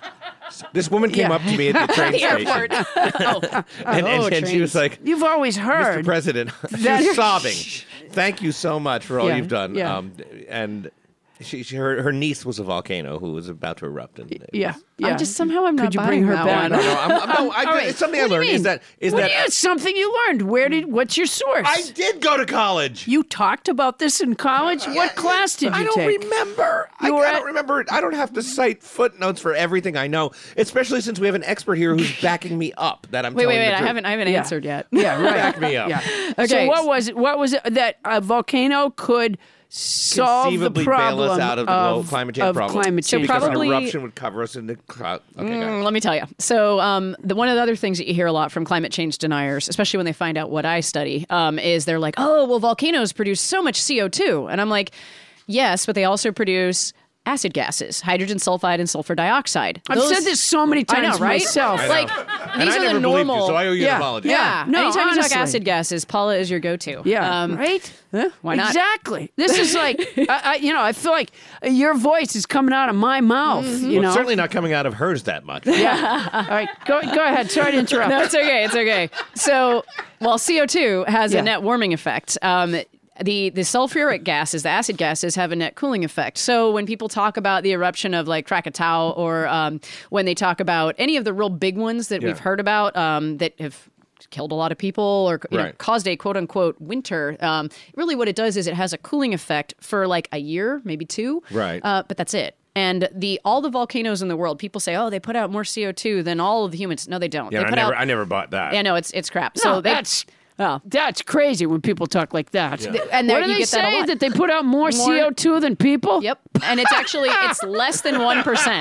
This woman came Yeah. up to me at the train The station. airport. and, Oh, and, and she trains. was like, You've always heard. Mister President, she that- was sobbing. Thank you so much for all Yeah, you've done. yeah. Um, and she, she, her, her niece was a volcano who was about to erupt. And it Yeah, was- yeah. I just somehow I'm not Could you buying bring her that back? one. No, no, I'm, I'm, no, I, All right. it's something I What do you learned. Is mean? that is What that do you- it's something you learned. Where did? What's your source? I did go to college. You talked about this in college. What class did you I don't take? remember. I, You were I at- don't remember. I don't have to cite footnotes for everything I know, especially since we have an expert here who's backing me up. That I'm Wait, telling wait, the wait! I truth. haven't, I haven't Yeah. answered yet. Yeah, right. Back me up. Yeah. Okay. So what was it? What was it that a volcano could solve the Conceivably problem bail us out of the global of, climate change of problem. climate So change? Because probably- an eruption would cover us in the cloud. Okay, got it. Mm, let me tell you. So, um, the one of the other things that you hear a lot from climate change deniers, especially when they find out what I study, um, is they're like, "Oh, well, volcanoes produce so much C O two," and I'm like, "Yes, but they also produce acid gases, hydrogen sulfide and sulfur dioxide." I've Those- said this so many I times know, right? myself. I know. Like And these I are never the believed normal. you, so I owe you Yeah. an apology. Yeah. No, Anytime you honestly. talk acid gases, Paula is your go-to. Yeah, Um, right? Huh? Why not? Exactly. This is like, I, I, you know, I feel like your voice is coming out of my mouth. Mm-hmm. You Well, know, it's certainly not coming out of hers that much. Yeah. All right, go go ahead. Sorry to interrupt. No, it's okay. It's okay. So, while C O two has Yeah. a net warming effect, um, the the sulfuric gases, the acid gases, have a net cooling effect. So when people talk about the eruption of like Krakatoa, or um, when they talk about any of the real big ones that Yeah. we've heard about um, that have killed a lot of people or you know, Right. caused a quote unquote winter, um, really what it does is it has a cooling effect for like a year, maybe two. Right. Uh, but that's it. And the all the volcanoes in the world, people say, oh, they put out more C O two than all of the humans. No, they don't. Yeah, they I put never, out, I never bought that. yeah, no, it's it's crap. No, So they, that's oh. that's crazy when people talk like that. Yeah. And what there- do you they get that a say lot. that they put out more, C O two than people? Yep, and it's actually it's less than one percent.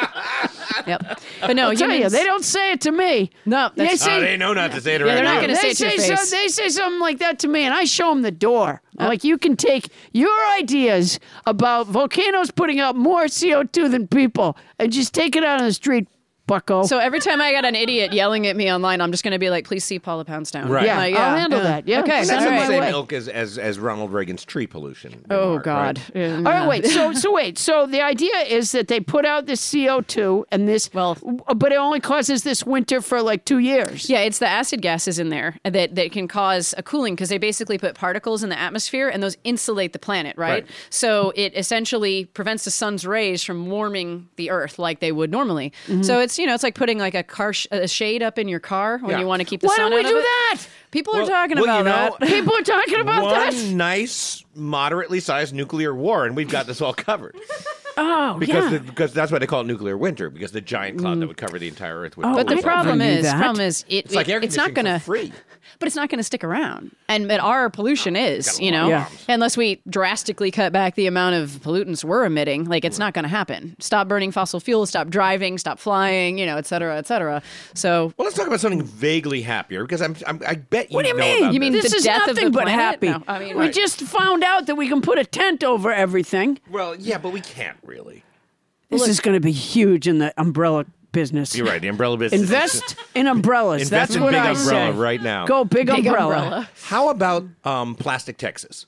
Yep, but no, I'll tell you, humans- they don't say it to me. No, they that's, say Oh, they know not to say it Yeah, right they're not now. gonna they say it to your say face. so, they say something like that to me, and I show them the door. I'm like, you can take your ideas about volcanoes putting out more C O two than people, and just take it out on the street, bucko. So every time I got an idiot yelling at me online, I'm just going to be like, please see Paula Poundstone. Right. yeah, Like, I'll handle that. Yeah, Okay. And send that's it in my the same way. ilk as, as, as Ronald Reagan's tree pollution. Oh, remark, God. right? All right, wait. So, so wait. So the idea is that they put out this C O two and this, Well- but it only causes this winter for like two years. Yeah, it's the acid gases in there that, that can cause a cooling because they basically put particles in the atmosphere and those insulate the planet, right? Right. So it essentially prevents the sun's rays from warming the earth like they would normally. So it's, you know, it's like putting like a car sh- a shade up in your car when Yeah. you want to keep the Why sun don't we out do of it. that? People are Well- talking well, about you know, that. People are talking about One that. nice, moderately sized nuclear war, and we've got this all covered. Oh, Because yeah. the, because that's why they call it nuclear winter, because the giant cloud that would cover the entire Earth would. Oh, cover But the us all. problem never knew is, that. problem is, it, It's like it- air it's not conditioning gonna for free. but it's not going to stick around. And but our pollution is, Got a you lot know, of Yeah. bombs. unless we drastically cut back the amount of pollutants we're emitting, like it's not going to happen. Stop burning fossil fuels, stop driving, stop flying, you know, et cetera, et cetera. So, Well, let's talk about something vaguely happier, because I'm, I'm I bet you What do you know mean? about You mean this. this the is death of nothing the but planet? happy. No, I mean, we Right. just found out that we can put a tent over everything. Well, yeah, but we can't really. This is going to be huge in the umbrella business. You're right. The umbrella business. Invest in umbrellas. Invest That's in what big I umbrella say. right now. Go big, Big umbrella. umbrella. How about um, Plastic Texas?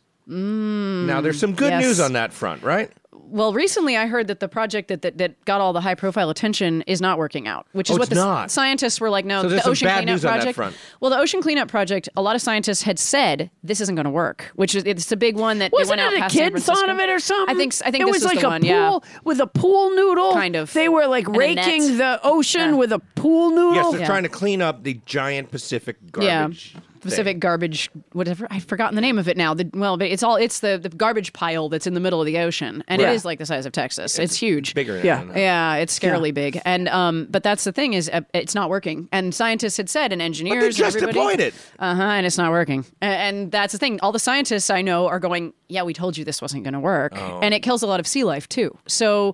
Mm, now, there's some good yes. news on that front, right? well, recently I heard that the project that, that, that got all the high profile attention is not working out, which is Oh, what it's the not. s- scientists were like, no, So there's the some ocean bad cleanup news on that project. front. Well, the ocean cleanup project, a lot of scientists had said this isn't going to work, which is it's a big one that Wasn't they went out it a past San kid Francisco. thought of it or something? I think s- I think it this was was like the a one, pool yeah. with a pool noodle. Kind of. They were like And a net. raking the ocean Yeah. with a pool noodle. Yes, they're Yeah. trying to clean up the giant Pacific Yeah. garbage. Pacific thing. garbage, whatever. I've forgotten the name of it now. The, well, but it's all it's the, the garbage pile that's in the middle of the ocean, and Right. it is like the size of Texas. It's, huge. Bigger. Yeah. than that. Yeah, it's scarily big. And um, but that's the thing is, uh, it's not working. And scientists had said, and engineers, But they just and everybody, deployed it. Uh huh, and it's not working. And, and that's the thing. All the scientists I know are going, yeah, we told you this wasn't going to work, Oh. and it kills a lot of sea life too. So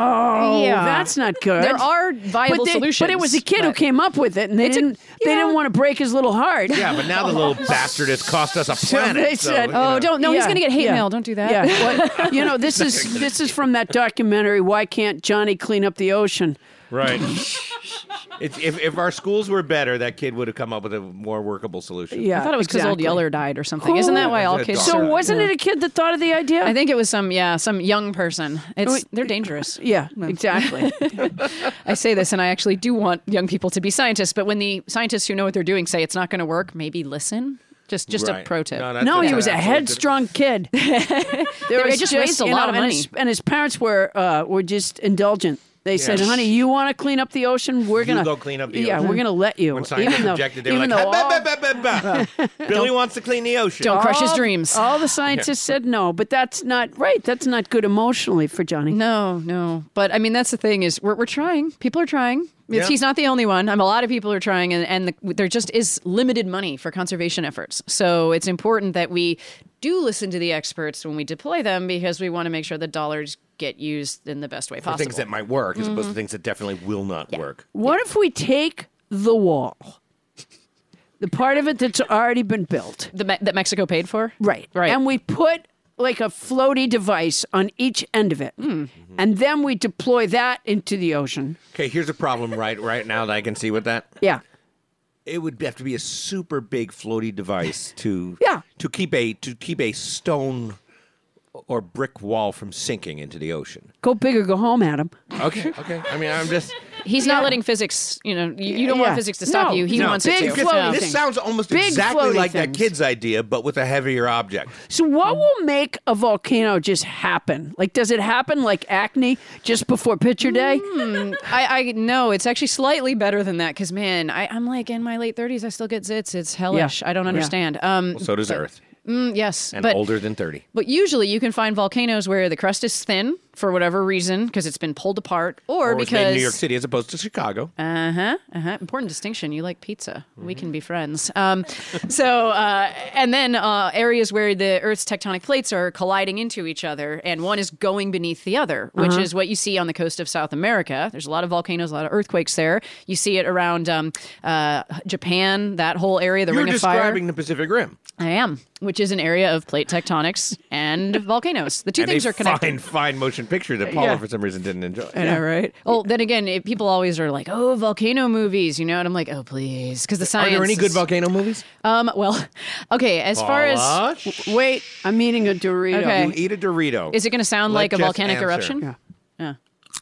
Oh, yeah, that's not good. There are viable but they, solutions, But it was a kid who but- came up with it, and they It's a- didn't. They yeah. didn't want to break his little heart. Yeah, but now the little bastard has cost us a planet. they so, said, you Oh, know. don't no, he's Yeah, going to get hate yeah. mail. Don't do that. Yeah, what, you know, this is this is from that documentary. Why can't Johnny clean up the ocean? Right. It's, if, if our schools were better, that kid would have come up with a more workable solution. Yeah, I thought it was because old exactly. Yeller died or something. Who- Isn't that why all kids? So are- wasn't yeah. it a kid that thought of the idea? I think it was some yeah some young person. It's Wait. they're dangerous. Yeah, exactly. I say this, and I actually do want young people to be scientists. But when the scientists who know what they're doing say it's not going to work, maybe listen. Just just a Right. pro tip. No, that's- No, he was a absolutely good. headstrong kid. There They just raised a you lot know, of and money. his, and his parents were uh, were just indulgent. They said, Yes. "Honey, you want to clean up the ocean? We're You gonna go clean up the yeah, ocean." we're gonna let you." When scientists though- objected, they were even like, though "Ha, all- ba, ba, ba, ba, ba." Billy wants to clean the ocean. Don't crush his all- dreams. All the scientists said no, but that's not right. That's not good emotionally for Johnny. No, no. But I mean, that's the thing is we're we're trying. People are trying. It's, Yeah. He's not the only one. I'm a lot of people are trying, and, and the, there just is limited money for conservation efforts. So it's important that we do listen to the experts when we deploy them because we want to make sure the dollars get used in the best way For possible. things that might work as opposed Mm-hmm. to things that definitely will not work. What if we take the wall, the part of it that's already been built, the, Me- that Mexico paid for? right, Right. and we put like a floaty device on each end of it, Hmm. and then we deploy that into the ocean. Okay, here's a problem right right now that I can see with that. Yeah. It would have to be a super big floaty device to Yeah. to keep a to keep a stone or brick wall from sinking into the ocean. Go big or go home, Adam. Okay, okay. I mean, I'm just He's not letting physics, you know, you, you don't Yeah. want physics to stop No, you. He no. wants Big it to. floaty Yeah. this things. sounds almost Big exactly floaty like that things. kid's idea, but with a heavier object. So what will make a volcano just happen? Like, does it happen like acne just before picture day? Hmm, I, I no, it's actually slightly better than that because man, I, I'm like in my late thirties, I still get zits. It's hellish. I don't Yeah. understand. Um, Well, so does Earth, mm, yes, and but older than thirty. but usually you can find volcanoes where the crust is thin for whatever reason because it's been pulled apart, or, Or it's because made in New York City as opposed to Chicago. Uh huh. Uh huh. Important distinction. You like pizza. We can be friends. Um, so, uh, and then uh, areas where the Earth's tectonic plates are colliding into each other, and one is going beneath the other, which Uh-huh. is what you see on the coast of South America. There's a lot of volcanoes, a lot of earthquakes there. You see it around um, uh, Japan, that whole area, the You're Ring of Fire. describing the Pacific Rim. I am, which is an area of plate tectonics and volcanoes. The two and things a are connected. fine, fine motion picture that Paula, Yeah. for some reason, didn't enjoy. I know, right? Well, then again, it, people always are like, "Oh, volcano movies," you know, and I'm like, "Oh, please," because the Are science. there any good is- volcano movies? Um, well, okay. As far as Paula? Wait, I'm eating a Dorito. Okay. You eat a Dorito. is it going to sound Let like a Jess volcanic answer. eruption? Yeah. Yeah.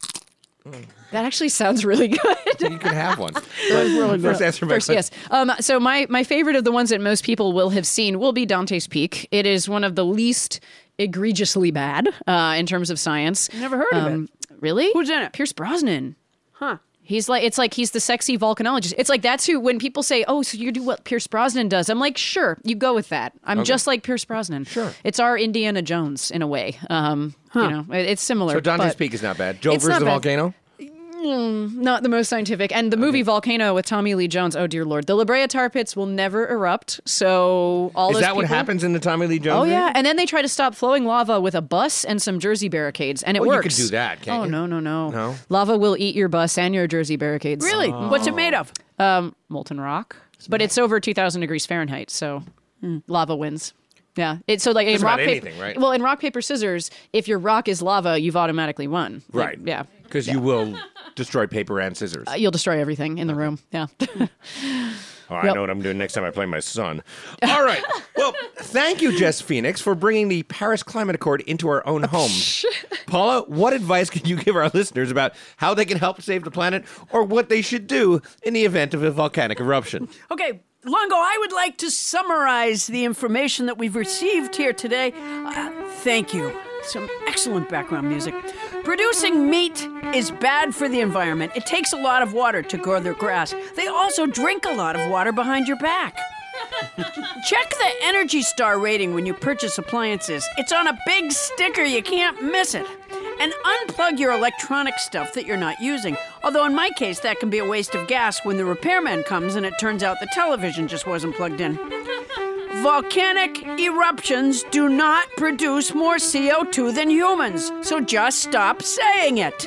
That actually sounds really good. You can have one. really First good. answer my First, question. yes. Um, so my my favorite of the ones that most people will have seen will be Dante's Peak. It is one of the least egregiously bad uh, in terms of science. Never heard of Um, it. Really? Who's in it? Pierce Brosnan. Huh. He's like, it's like he's the sexy volcanologist. It's like that's who, when people say, oh, so you do what Pierce Brosnan does, I'm like, sure, you go with that. I'm Okay. just like Pierce Brosnan. Sure. It's our Indiana Jones in a way. Um, You know, it- it's similar. So Dante's but Peak is not bad. Joe It's versus not the bad. volcano? mm, not the most scientific. And the movie Volcano with Tommy Lee Jones, oh dear Lord. The La Brea tar pits will never erupt. So all Is those that what people- happens in the Tommy Lee Jones Oh, movie? yeah. And then they try to stop flowing lava with a bus and some Jersey barricades, and it Well, you works. could do that, can't oh, you? no, no, no. No? Lava will eat your bus and your Jersey barricades. Really? What's it made of? Um, molten rock. But it's over two thousand degrees Fahrenheit, so lava wins. Yeah. It's so like in Just rock about paper. anything, right? Well, in rock paper scissors, if your rock is lava, you've automatically won. Like, Right. yeah. Because you will destroy paper and scissors. Uh, you'll destroy everything in the room. Yeah. Oh, I Yep. know what I'm doing next time I play my son. All right. Well, thank you, Jess Phoenix, for bringing the Paris Climate Accord into our own homes. Paula, what advice can you give our listeners about how they can help save the planet or what they should do in the event of a volcanic eruption? Okay, Longo, I would like to summarize the information that we've received here today. Uh, thank you. Some excellent background music. Producing meat is bad for the environment. It takes a lot of water to grow their grass. They also drink a lot of water behind your back. Check the Energy Star rating when you purchase appliances. It's on a big sticker. You can't miss it. And unplug your electronic stuff that you're not using. Although in my case, that can be a waste of gas when the repairman comes and it turns out the television just wasn't plugged in. Volcanic eruptions do not produce more C O two than humans, so just stop saying it.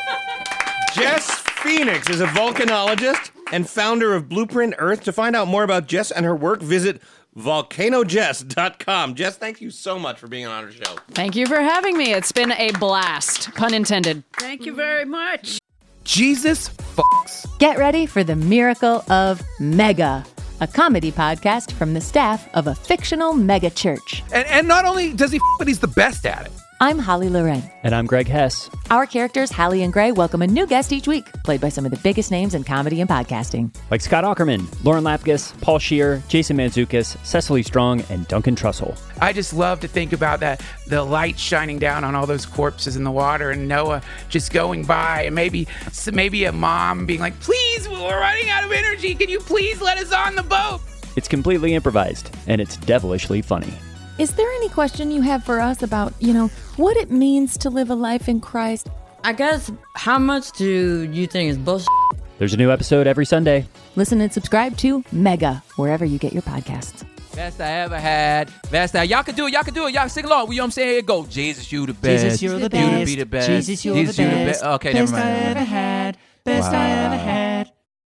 Jess Phoenix is a volcanologist and founder of Blueprint Earth. To find out more about Jess and her work, visit volcano jess dot com. Jess, thank you so much for being on our show. Thank you for having me. It's been a blast. Pun intended. Thank you very much. Jesus fucks. Get ready for the miracle of Mega, a comedy podcast from the staff of a fictional mega church. And, and not only does he f, but he's the best at it. I'm Holly Loren. And I'm Greg Hess. Our characters, Hallie and Gray, welcome a new guest each week, played by some of the biggest names in comedy and podcasting. Like Scott Aukerman, Lauren Lapkus, Paul Scheer, Jason Mantzoukas, Cecily Strong, and Duncan Trussell. I just love to think about that, the light shining down on all those corpses in the water and Noah just going by and maybe maybe a mom being like, please, we're running out of energy. Can you please let us on the boat? It's completely improvised, and it's devilishly funny. Is there any question you have for us about, you know, what it means to live a life in Christ? I guess, how much do you think is bullshit? There's a new episode every Sunday. Listen and subscribe to Mega, wherever you get your podcasts. Best I ever had. Best I... Y'all can do it. Y'all can do it. Y'all sing along. You know what I'm saying? Here it go. Jesus, you the best. Jesus, you're the best. You to be the best. Jesus, you're Jesus, the best. You the best. Okay, best never mind. Best I ever had. Best wow. I ever had.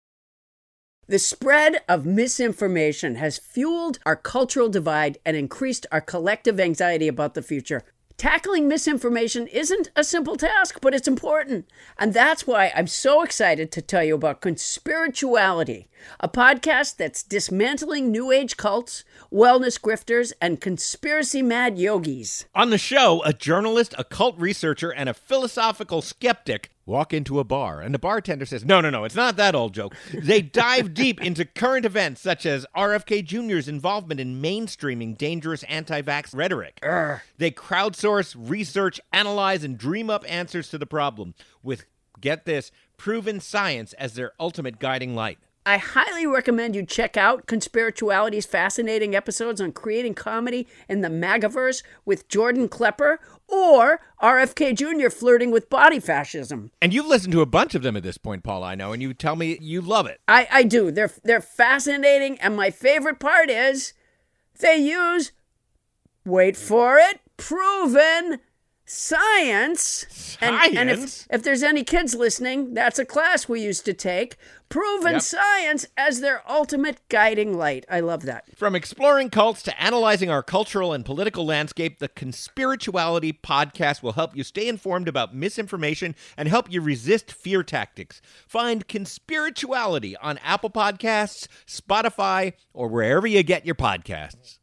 The spread of misinformation has fueled our cultural divide and increased our collective anxiety about the future. Tackling misinformation isn't a simple task, but it's important. And that's why I'm so excited to tell you about Conspirituality, a podcast that's dismantling New Age cults, wellness grifters, and conspiracy-mad yogis. On the show, a journalist, a cult researcher, and a philosophical skeptic walk into a bar, and the bartender says, no, no, no, it's not that old joke. They dive deep into current events such as R F K Junior's involvement in mainstreaming dangerous anti-vax rhetoric. Urgh. They crowdsource, research, analyze, and dream up answers to the problem with, get this, proven science as their ultimate guiding light. I highly recommend you check out Conspirituality's fascinating episodes on creating comedy in the MAGAverse with Jordan Klepper, or R F K Junior flirting with body fascism. And you've listened to a bunch of them at this point, Paul, I know, and you tell me you love it. I, I do. They're, they're fascinating, and my favorite part is they use, wait for it, proven science. Science? And, and if, if there's any kids listening, that's a class we used to take. Proven yep. science as their ultimate guiding light. I love that. From exploring cults to analyzing our cultural and political landscape, the Conspirituality podcast will help you stay informed about misinformation and help you resist fear tactics. Find Conspirituality on Apple Podcasts, Spotify, or wherever you get your podcasts.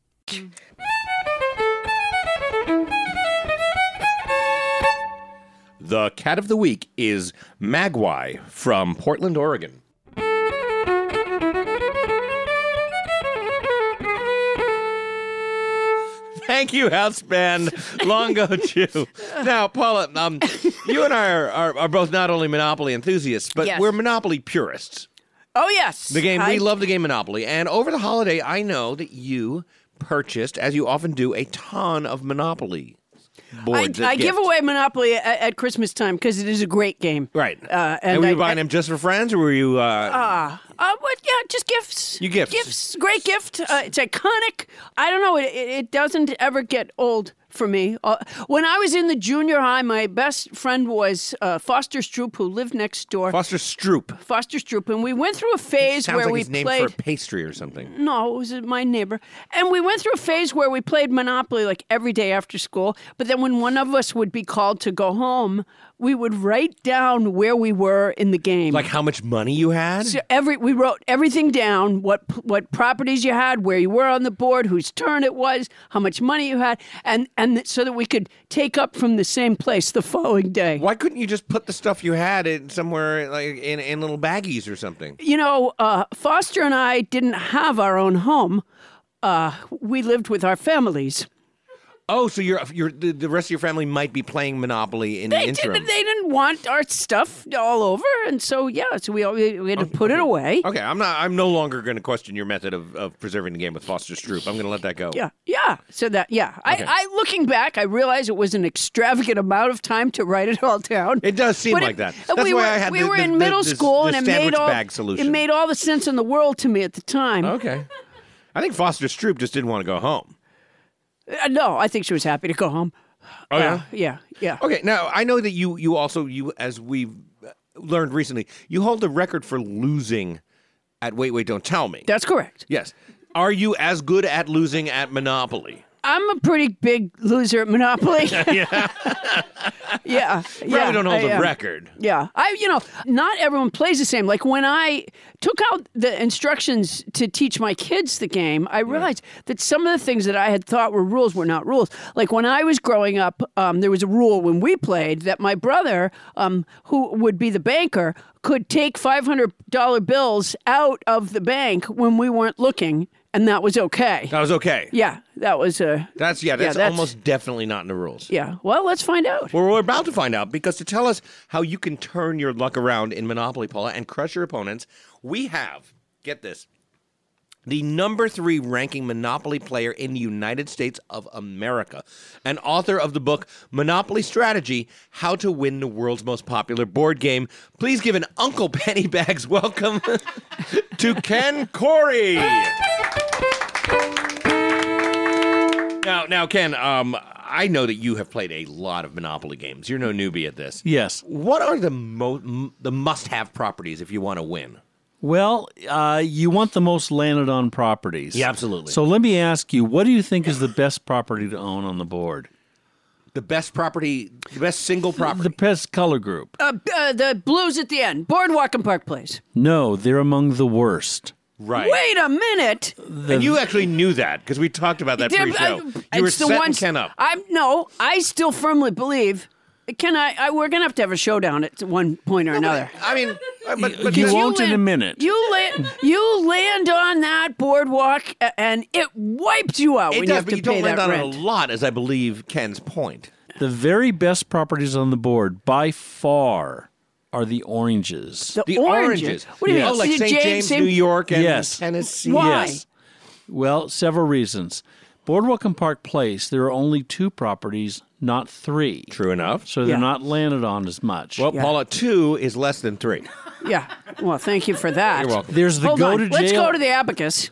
The cat of the week is Magwai from Portland, Oregon. Thank you, house band Longo Chew. Now, Paula, um, you and I are, are, are both not only Monopoly enthusiasts, but yes. we're Monopoly purists. Oh, yes. The game, I... we love the game Monopoly. And over the holiday, I know that you purchased, as you often do, a ton of Monopoly boards. I, I give away Monopoly at, at Christmas time because it is a great game. Right. Uh, and, and were you I, buying I, them just for friends, or were you... Uh, uh, uh, but yeah, just gifts. You gifts. Gifts. Great gift. Uh, it's iconic. I don't know. It, it, it doesn't ever get old for me. Uh, when I was in the junior high, my best friend was uh, Foster Stroop, who lived next door. Foster Stroop. Foster Stroop. And we went through a phase Sounds where like we his name played... for a pastry or something. No, it was my neighbor. And we went through a phase where we played Monopoly like every day after school. But then when one of us would be called to go home, we would write down where we were in the game. Like how much money you had? So every we wrote everything down, what what properties you had, where you were on the board, whose turn it was, how much money you had, and, and so that we could take up from the same place the following day. Why couldn't you just put the stuff you had in somewhere like in, in little baggies or something? You know, uh, Foster and I didn't have our own home. Uh, we lived with our families. Oh, so you're, you're, the, the rest of your family might be playing Monopoly in they the interim. Didn't, they didn't want our stuff all over, and so, yeah, so we, we, we had to okay, put okay. it away. Okay, I'm not. I'm no longer going to question your method of, of preserving the game with Foster Stroop. I'm going to let that go. Yeah, yeah. So that, yeah. Okay. I, I, looking back, I realized it was an extravagant amount of time to write it all down. It does seem but like it, that. That's we why were, I had we the, were the, in the, middle the, school, the and it made all bag solution. it made all the sense in the world to me at the time. Okay. I think Foster Stroop just didn't want to go home. Uh, no, I think she was happy to go home. Oh, yeah? Uh, yeah, yeah. Okay, now, I know that you you also, you as we've learned recently, you hold the record for losing at Wait, Wait, Don't Tell Me. That's correct. Yes. Are you as good at losing at Monopoly? I'm a pretty big loser at Monopoly. yeah. yeah. Probably yeah, don't hold I a am. record. Yeah. I, you know, not everyone plays the same. Like when I took out the instructions to teach my kids the game, I realized that some of the things that I had thought were rules were not rules. Like when I was growing up, um, there was a rule when we played that my brother, um, who would be the banker, could take five hundred dollar bills out of the bank when we weren't looking, and that was okay. That was okay. Yeah, that was a. That's yeah. That's, almost definitely not in the rules. Yeah. Well, let's find out. Well, we're about to find out because to tell us how you can turn your luck around in Monopoly, Paula, and crush your opponents, we have, get this, the number three ranking Monopoly player in the United States of America, and author of the book Monopoly Strategy: How to Win the World's Most Popular Board Game. Please give an Uncle Pennybags welcome to Ken Corey. Now, now, Ken, um, I know that you have played a lot of Monopoly games. You're no newbie at this. Yes. What are the mo- m- the must-have properties if you want to win? Well, uh, you want the most landed on properties. Yeah, absolutely. So let me ask you, what do you think is the best property to own on the board? The best property, the best single property? The best color group. Uh, uh, the blues at the end. Boardwalk and Park Place. No, they're among the worst. Right. Wait a minute. The- and you actually knew that because we talked about that They're- pre-show. I- You were it's the setting ones- Ken up. I'm no. I still firmly believe. Can I, I? We're gonna have to have a showdown at one point or another. I mean, but, but you you won't in land- a minute. You land. You land on that boardwalk, a- and it wipes you out it when does, you have but to you pay don't land that on rent. it a lot, as I believe Ken's point. The very best properties on the board, by far, are the oranges. The, The oranges. oranges. What do you Yes. mean? Oh, like See, Saint James, same- New York, and Yes. Tennessee. Why? Yes. Well, several reasons. Boardwalk and Park Place, there are only two properties, not three. True enough. So they're Yeah. not landed on as much. Well, Yeah. Paula, two is less than three. Yeah. Well, thank you for that. You're welcome. There's the Hold go on. to jail. Let's go to the abacus.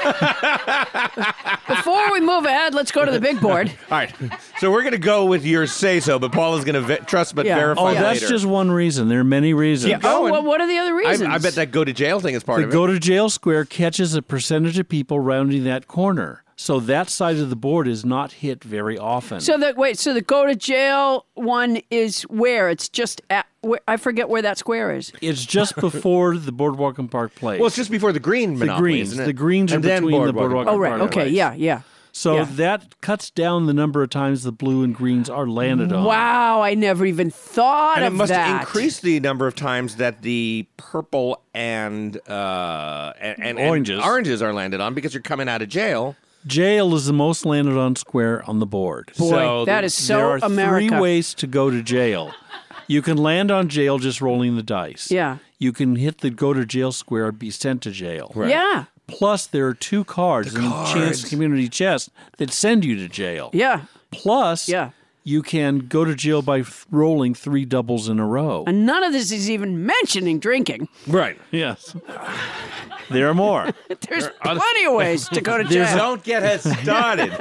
Before we move ahead, let's go to the big board. All right. So we're going to go with your say-so, but Paula's going to ve- trust but Yeah. verify Oh, later. that's just one reason. There are many reasons. Yeah. Oh, and well, what are the other reasons? I, I bet that go-to-jail thing is part The of it. go to jail square catches a percentage of people rounding that corner. So that side of the board is not hit very often. So that wait, so the go to jail one is where it's just at. Where, I forget where that square is. it's just before the Boardwalk and Park Place. Well, it's just before the green the Monopoly, greens. isn't it? The greens are And then between the Boardwalk and Boardwalk Oh and right, Park okay, Place. yeah, yeah. So yeah. that cuts down the number of times the blue and greens are landed on. Wow, I never even thought And it of must that. increase the number of times that the purple and uh, and, and, and Oranges. oranges are landed on because you're coming out of jail. Jail is the most landed on square on the board. Boy, So that the- is so there are America. three ways to go to jail. You can land on jail just rolling the dice. Yeah. You can hit the go to jail square and be sent to jail. Yeah, Plus, there are two cards in Chance Community Chest that send you to jail. yeah, Plus, yeah. you can go to jail by f- rolling three doubles in a row. And none of this is even mentioning drinking. Right. Yes. There are more. There's plenty of ways to go to jail. Don't get us started.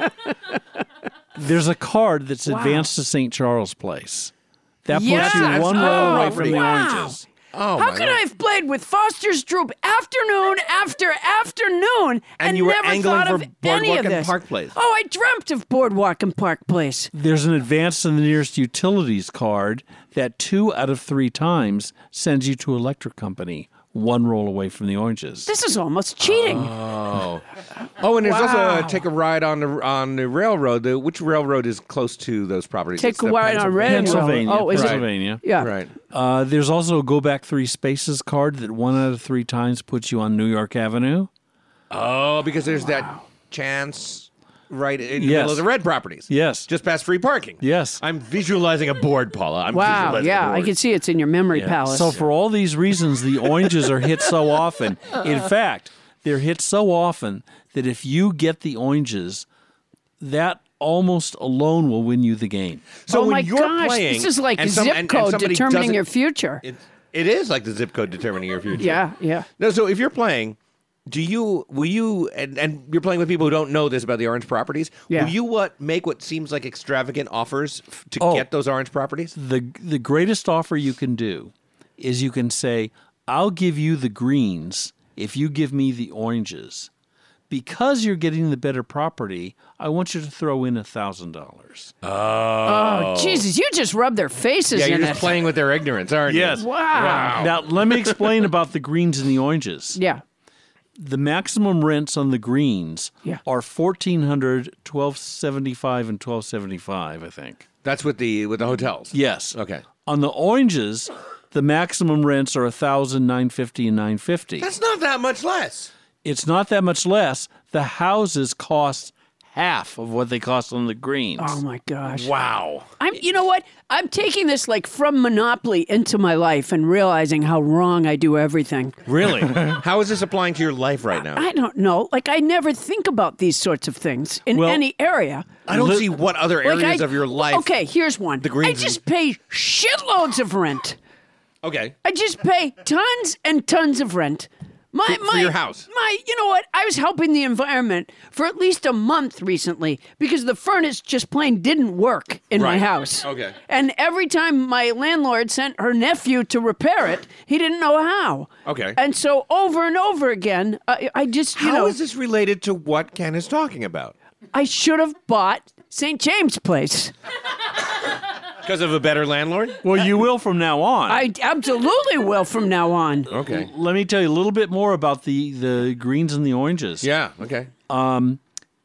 There's a card that's Wow. advanced to Saint Charles Place. That puts Yes. you one Oh, row away from the wow. oranges. Oh, How my could Lord. I have played with Foster's Droop afternoon after afternoon and, you were never angling thought for of any Boardwalk of and this? Park Place. Oh, I dreamt of Boardwalk and Park Place. There's an advance to the nearest utilities card that two out of three times sends you to electric company, one roll away from the oranges. This is almost cheating. Oh, oh, and there's Wow. also a take a ride on the on the railroad. The, which railroad is close to those properties? Take It's a the ride on railroad. Pennsylvania. Oh, is it? Pennsylvania. Yeah. Right. Uh, there's also a Go Back Three Spaces card that one out of three times puts you on New York Avenue. Oh, because there's that chance right in the Yes. middle of the red properties. Yes. Just past free parking. Yes. I'm visualizing a board, Paula. I'm Wow, visualizing a yeah, board. I can see it's in your memory palace. So for all these reasons, the oranges are hit so often. In fact, they're hit so often that if you get the oranges, that almost alone will win you the game. So oh when my you're gosh, playing, this is like and some- zip and- and code somebody determining doesn't- your future. It, it is like the zip code determining your future. Yeah, yeah. No, so if you're playing, do you will you and, and you're playing with people who don't know this about the orange properties? Yeah. Will you what make what seems like extravagant offers f- to Oh. get those orange properties? The the greatest offer you can do is you can say, "I'll give you the greens if you give me the oranges." because you're getting the better property, I want you to throw in one thousand dollars. Oh, Jesus, you just rubbed their faces Yeah, in you're it. just playing with their ignorance, aren't you? Yes. Wow. Now, let me explain about the greens and the oranges. Yeah. The maximum rents on the greens Yeah. are fourteen hundred dollars, twelve seventy-five, and twelve seventy-five, I think. That's with the with the hotels. Yes. Okay. On the oranges, the maximum rents are one thousand nine hundred fifty dollars and nine hundred fifty dollars. That's not that much less. It's not that much less. The houses cost half of what they cost on the greens. Oh my gosh. Wow. I'm you know what? I'm taking this like from Monopoly into my life and realizing how wrong I do everything. Really? How is this applying to your life right now? I don't know. Like I never think about these sorts of things in Well, any area. I don't see what other Like, areas I- of your life. Okay, here's one. The I greens just pay shitloads of rent. Okay. I just pay tons and tons of rent. My, For- for my, your house. My, you know what? I was helping the environment for at least a month recently because the furnace just plain didn't work in my Right. house. Okay. And every time my landlord sent her nephew to repair it, he didn't know how. Okay. And so over and over again, I, I just, you How know, is this related to what Ken is talking about? I should have bought Saint James Place. Because of a better landlord? Well, you will from now on. I absolutely will from now on. Okay. Let me tell you a little bit more about the, the greens and the oranges. Yeah, okay. Um,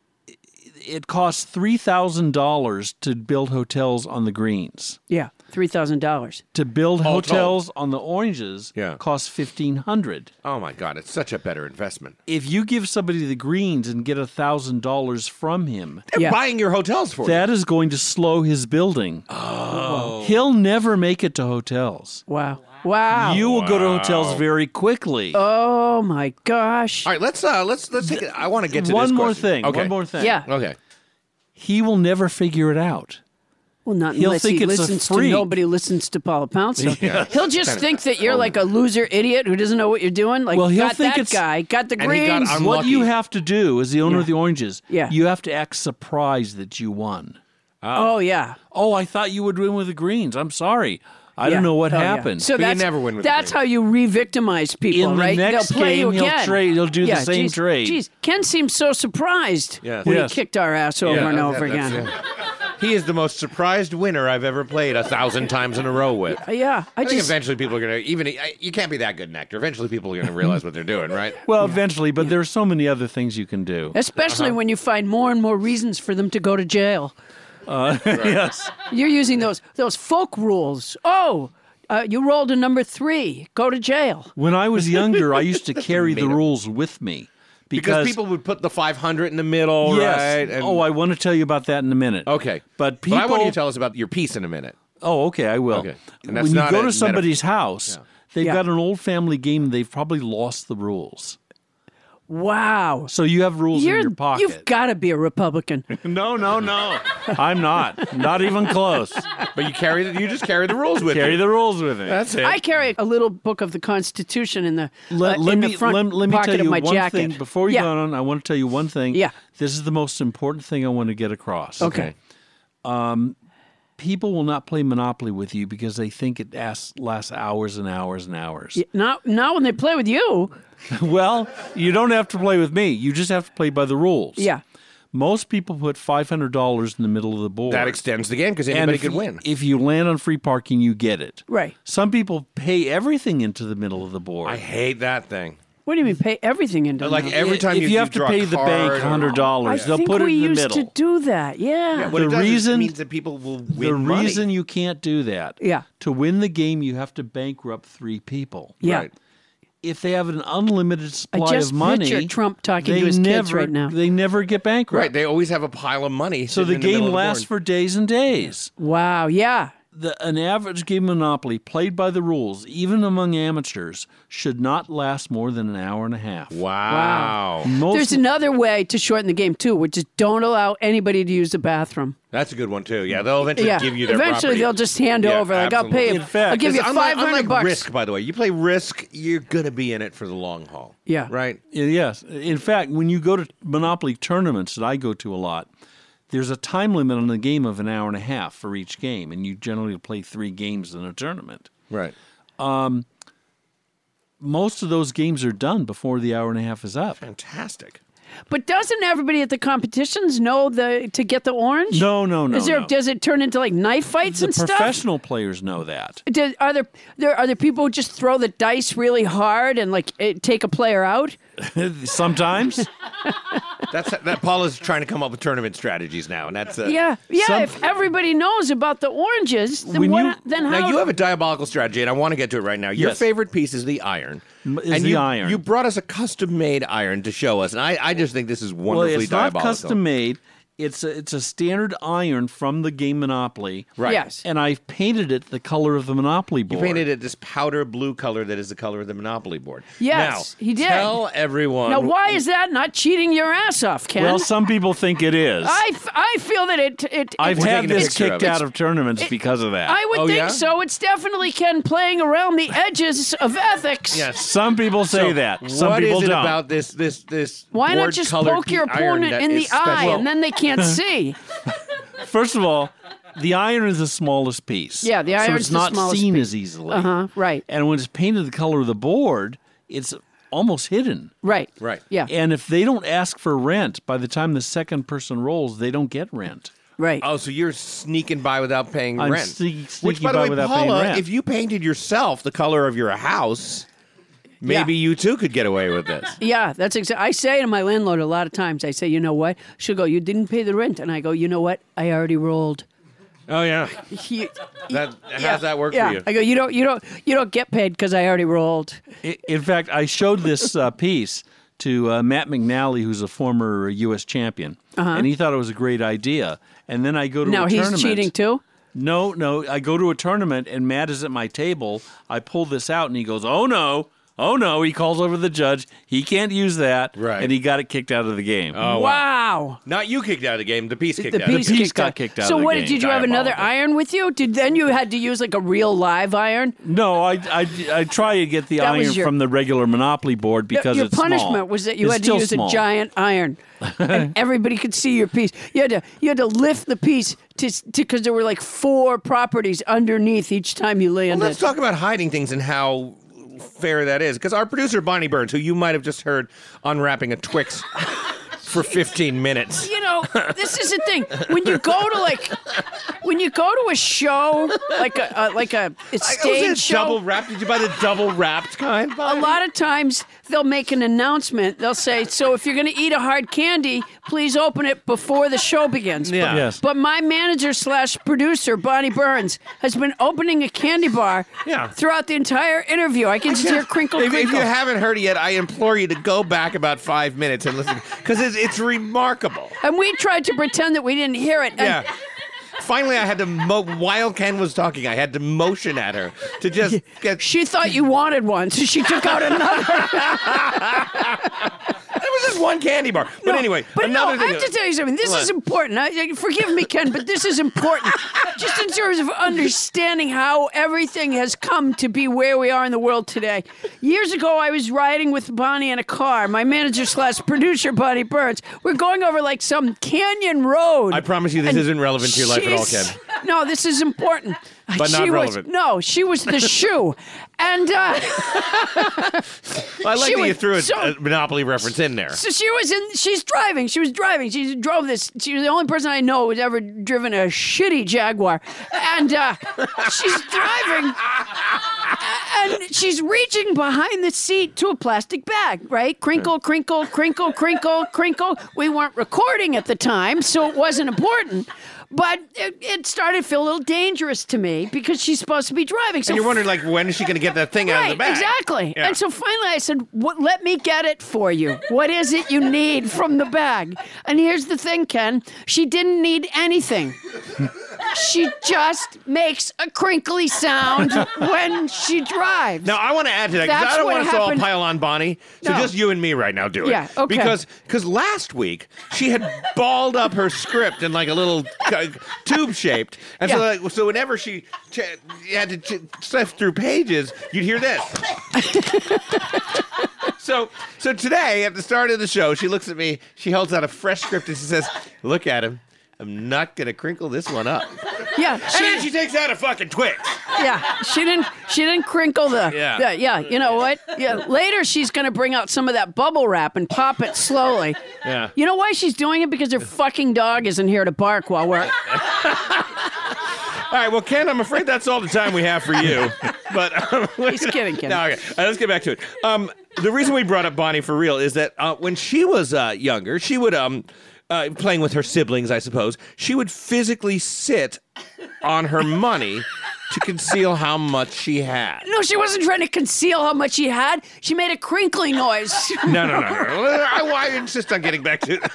it costs three thousand dollars to build hotels on the greens. Yeah, three thousand dollars. To build All hotels on the oranges Yeah. costs fifteen hundred Oh dollars. my God, it's such a better investment. If you give somebody the greens and get one thousand dollars from him, They're buying your hotels for that is going to slow his building. Oh. He'll never make it to hotels. Wow. Wow. You will go to hotels very quickly. Oh my gosh. All right, let's uh let's let's take it. I want to get to One this more question. thing. Okay. One more thing. Yeah. Okay. He will never figure it out. Well, not He'll unless think he it's a listens to freak. nobody listens to Paula Poundstone. Yeah. He'll just Kinda- think that you're like a loser idiot who doesn't know what you're doing. Like, Well, he'll got think that it's- guy, got the And he got greens. un- What Unlucky. you have to do as the owner of Yeah. the oranges, Yeah. you have to act surprised that you won. oh yeah. Oh, I thought you would win with the greens. I'm sorry. I Yeah. don't know what Oh, yeah. happened. So But you that's never win with the that's greens. how you re-victimize people, In the right? next They'll play game, you he'll again. trade- he'll do the yeah, same geez, trade. Geez, Ken seems so surprised Yeah. when Yes. he kicked our ass over Yeah, and that- over that's- again. yeah. He is the most surprised winner I've ever played a thousand times in a row with. Uh, yeah, I, I think just eventually people are going to, even, you can't be that good an actor. Eventually people are going to realize what they're doing, right? well, eventually, but there are so many other things you can do. especially Uh-huh. when you find more and more reasons for them to go to jail. Uh, yes. You're using those those folk rules. Oh, uh, you rolled a number three. Go to jail. When I was younger, I used to carry the made up. rules with me. Because, people would put the five hundred in the middle, yes. right? And- Oh, I want to tell you about that in a minute. okay. But people. But I want you to tell us about your piece in a minute. Oh, okay, I will. Okay. And that's When you not go a to somebody's house, Yeah. they've Yeah. got an old family game. They've probably lost the rules. Wow. So you have rules You're, in your pocket. You've got to be a Republican. No, no, no. I'm not. Not even close. But you carry the, you just carry the rules with Carry you. the rules with me. That's it. I carry a little book of the Constitution in the, Let, uh, let in me the front let, let me pocket tell you of my one jacket. thing before you yeah. go on. I want to tell you one thing. Yeah. This is the most important thing I want to get across. Okay. Um, people will not play Monopoly with you because they think it lasts, lasts hours and hours and hours. Yeah, Not, not when they play with you. Well, you don't have to play with me. You just have to play by the rules. Yeah. Most people put five hundred dollars in the middle of the board. That extends the game because And anybody if could you- win. If you land on free parking, you get it. Right. Some people pay everything into the middle of the board. I hate that thing. What do you mean pay everything into Like them? every time if you, you have to draw pay a the card bank or- one hundred dollars, I they'll think put it we in the used middle. to do that. Yeah. Yeah, what The it does is reason- it means that people will win The money. reason you can't do that, Yeah. to win the game, you have to bankrupt three people. Yeah. Right. If they have an unlimited I supply just of money, picture Trump talking they to his never, kids right now. They never get bankrupt. Right, they always have a pile of money. So the sitting in game middle of the lasts board. for days and days. Wow. Yeah. The, an average game of Monopoly played by the rules, even among amateurs, should not last more than an hour and a half. Wow. Most There's another way to shorten the game too, which is don't allow anybody to use the bathroom. That's a good one too. Yeah, they'll eventually yeah. give you their Eventually property. they'll just hand Yeah, over. Like I'll pay. absolutely. You, In fact, I'll give you unlike- five hundred unlike bucks. Risk, by the way, you play Risk, you're gonna be in it for the long haul. Yeah. Right. Yes. In fact, when you go to Monopoly tournaments that I go to a lot, there's a time limit on the game of an hour and a half for each game, and you generally play three games in a tournament. Right. Um, most of those games are done before the hour and a half is up. Fantastic. But doesn't everybody at the competitions know the to get the orange? No, no, no. Is there? no. Does it turn into like knife fights The and stuff? professional players know that. Do, are there there are there people who just throw the dice really hard and like it, take a player out? Sometimes. That's that. Paula's trying to come up with tournament strategies now, and that's uh, Yeah, yeah. some- if everybody knows about the oranges, then When what? you- then how? now you have a diabolical strategy, and I want to get to it right now. Your Yes. favorite piece is the iron. Is and the you, iron. You brought us a custom-made iron to show us, and I, I just think this is Well, wonderfully it's not diabolical. custom made. It's a, it's a standard iron from the game Monopoly. Right. Yes. And I've painted it the color of the Monopoly You board. painted it this powder blue color that is the color of the Monopoly board. Yes, now, he did. Tell everyone. Now, why is that not cheating your ass off, Ken? Well, some people think it is. I, f- I feel that it it. I've it, had this picture of kicked it. out of tournaments It- because of that. I would Oh, think yeah? so. It's definitely Ken playing around the edges of ethics. Yes. Some people say So, that. Some what people is it don't. about this this this? Why not board just colored poke your iron opponent that in the is eye special? and then they can't see? First of all, the iron is the smallest piece. Yeah, the so iron's it's the not smallest seen piece. as easily. Uh huh. Right. And when it's painted the color of the board, it's almost hidden. Right. Right. Yeah. And if they don't ask for rent, by the time the second person rolls, they don't get rent. Right. Oh, so you're sneaking by without paying I'm rent. sneak- Which, sneaking by the by way, without paying Paula, rent. if you painted yourself the color of your house, maybe you too could get away with this. Yeah, that's exactly. I say to my landlord a lot of times. I say, you know what? She'll go, you didn't pay the rent, and I go, you know what? I already rolled. Oh yeah. He, That yeah, how's that work yeah. for you? I go, you don't, you don't, you don't get paid because I already rolled. I- In fact, I showed this uh, piece to uh, Matt McNally, who's a former U S champion, Uh-huh. and he thought it was a great idea. And then I go to Now a he's tournament. cheating too. No, no. I go to a tournament, and Matt is at my table. I pull this out, and he goes, "Oh no, oh no!" He calls over the judge. He can't use that, Right. and he got it kicked out of the game. Oh, wow. Not you kicked out of the game. The piece kicked The out. piece, piece kicked got out. kicked out So of the what game. did you have another Diabolical. iron with you? Did then you had to use like a real live iron? No, I, I, I try to get the That was iron your- from the regular Monopoly board because your it's punishment small. was that you It's had to still use small. a giant iron, and everybody could see your piece. You had to you had to lift the piece to because there were like four properties underneath each time you Well, landed. let's talk about hiding things and how fair that is. Because our producer, Bonnie Burns, who you might have just heard unwrapping a Twix for fifteen minutes. You know, this is the thing. When you go to like, when you go to a show, like a uh, like a, a stage Was it show, double wrapped? Did you buy the double wrapped kind? a lot of times they'll make an announcement. They'll say, "So if you're going to eat a hard candy, please open it before the show begins." Yeah. But, Yes. but my manager slash producer, Bonnie Burns, has been opening a candy bar Yeah. throughout the entire interview. I can just hear crinkle, If, if crinkle. you haven't heard it yet, I implore you to go back about five minutes and listen because it's, it's remarkable. and we tried to pretend that we didn't hear it. And Yeah. Finally, I had to, mo- while Ken was talking, I had to motion at her to just get. She thought you wanted one, so she took out another. It was just one candy bar. But No, anyway, but no, another I thing. have to tell you something. This What? is important. I, I- forgive me, Ken, but this is important. Just in terms of understanding how everything has come to be where we are in the world today. Years ago, I was riding with Bonnie in a car. My manager slash producer, Bonnie Burns. We're going over like some canyon road. I promise you this and isn't relevant to your life at all, she's- Ken. No, this is important. But not she relevant. Was, no, she was the shoe. And uh, I like she that you was threw a, so- a Monopoly reference in there. So she was in. She's driving. She was driving. She drove this. She was the only person I know who's ever driven a shitty Jaguar, and uh, she's driving, and she's reaching behind the seat to a plastic bag. Right? Crinkle, crinkle, crinkle, crinkle, crinkle. We weren't recording at the time, so it wasn't important. But it, it started to feel a little dangerous to me because she's supposed to be driving. So And you're wondering, like, when is she going to get that thing out right, of the bag? exactly. Yeah. And so finally I said, what, let me get it for you. What is it you need from the bag? And here's the thing, Ken. She didn't need anything. She just makes a crinkly sound when she drives. Now, I want to add to that because That's I don't what want us to all happened- pile on Bonnie. So No. just you and me right now do it. Yeah, okay. Because because last week she had balled up her script in like a little uh, tube shaped, and so Yeah. like, so whenever she ch- had to ch- sift through pages, you'd hear this. So so today at the start of the show, she looks at me. She holds out a fresh script and she says, "Look at him. I'm not gonna crinkle this one up." Yeah, And then she takes out a fucking Twix. Yeah, she didn't. She didn't crinkle the. Yeah. the- yeah. You know what? Yeah. Later, she's going to bring out some of that bubble wrap and pop it slowly. Yeah. You know why she's doing it? Because her fucking dog isn't here to bark while we're. All right, well, Ken, I'm afraid that's all the time we have for you. But um, He's kidding, Ken. No, okay. All right, let's get back to it. Um, the reason we brought up Bonnie for real is that uh, when she was uh, younger, she would um, uh, playing with her siblings, I suppose. She would physically sit on her money to conceal how much she had. No, she wasn't trying to conceal how much she had. She made a crinkling noise. No, no, no, no. I, I insist on getting back to it.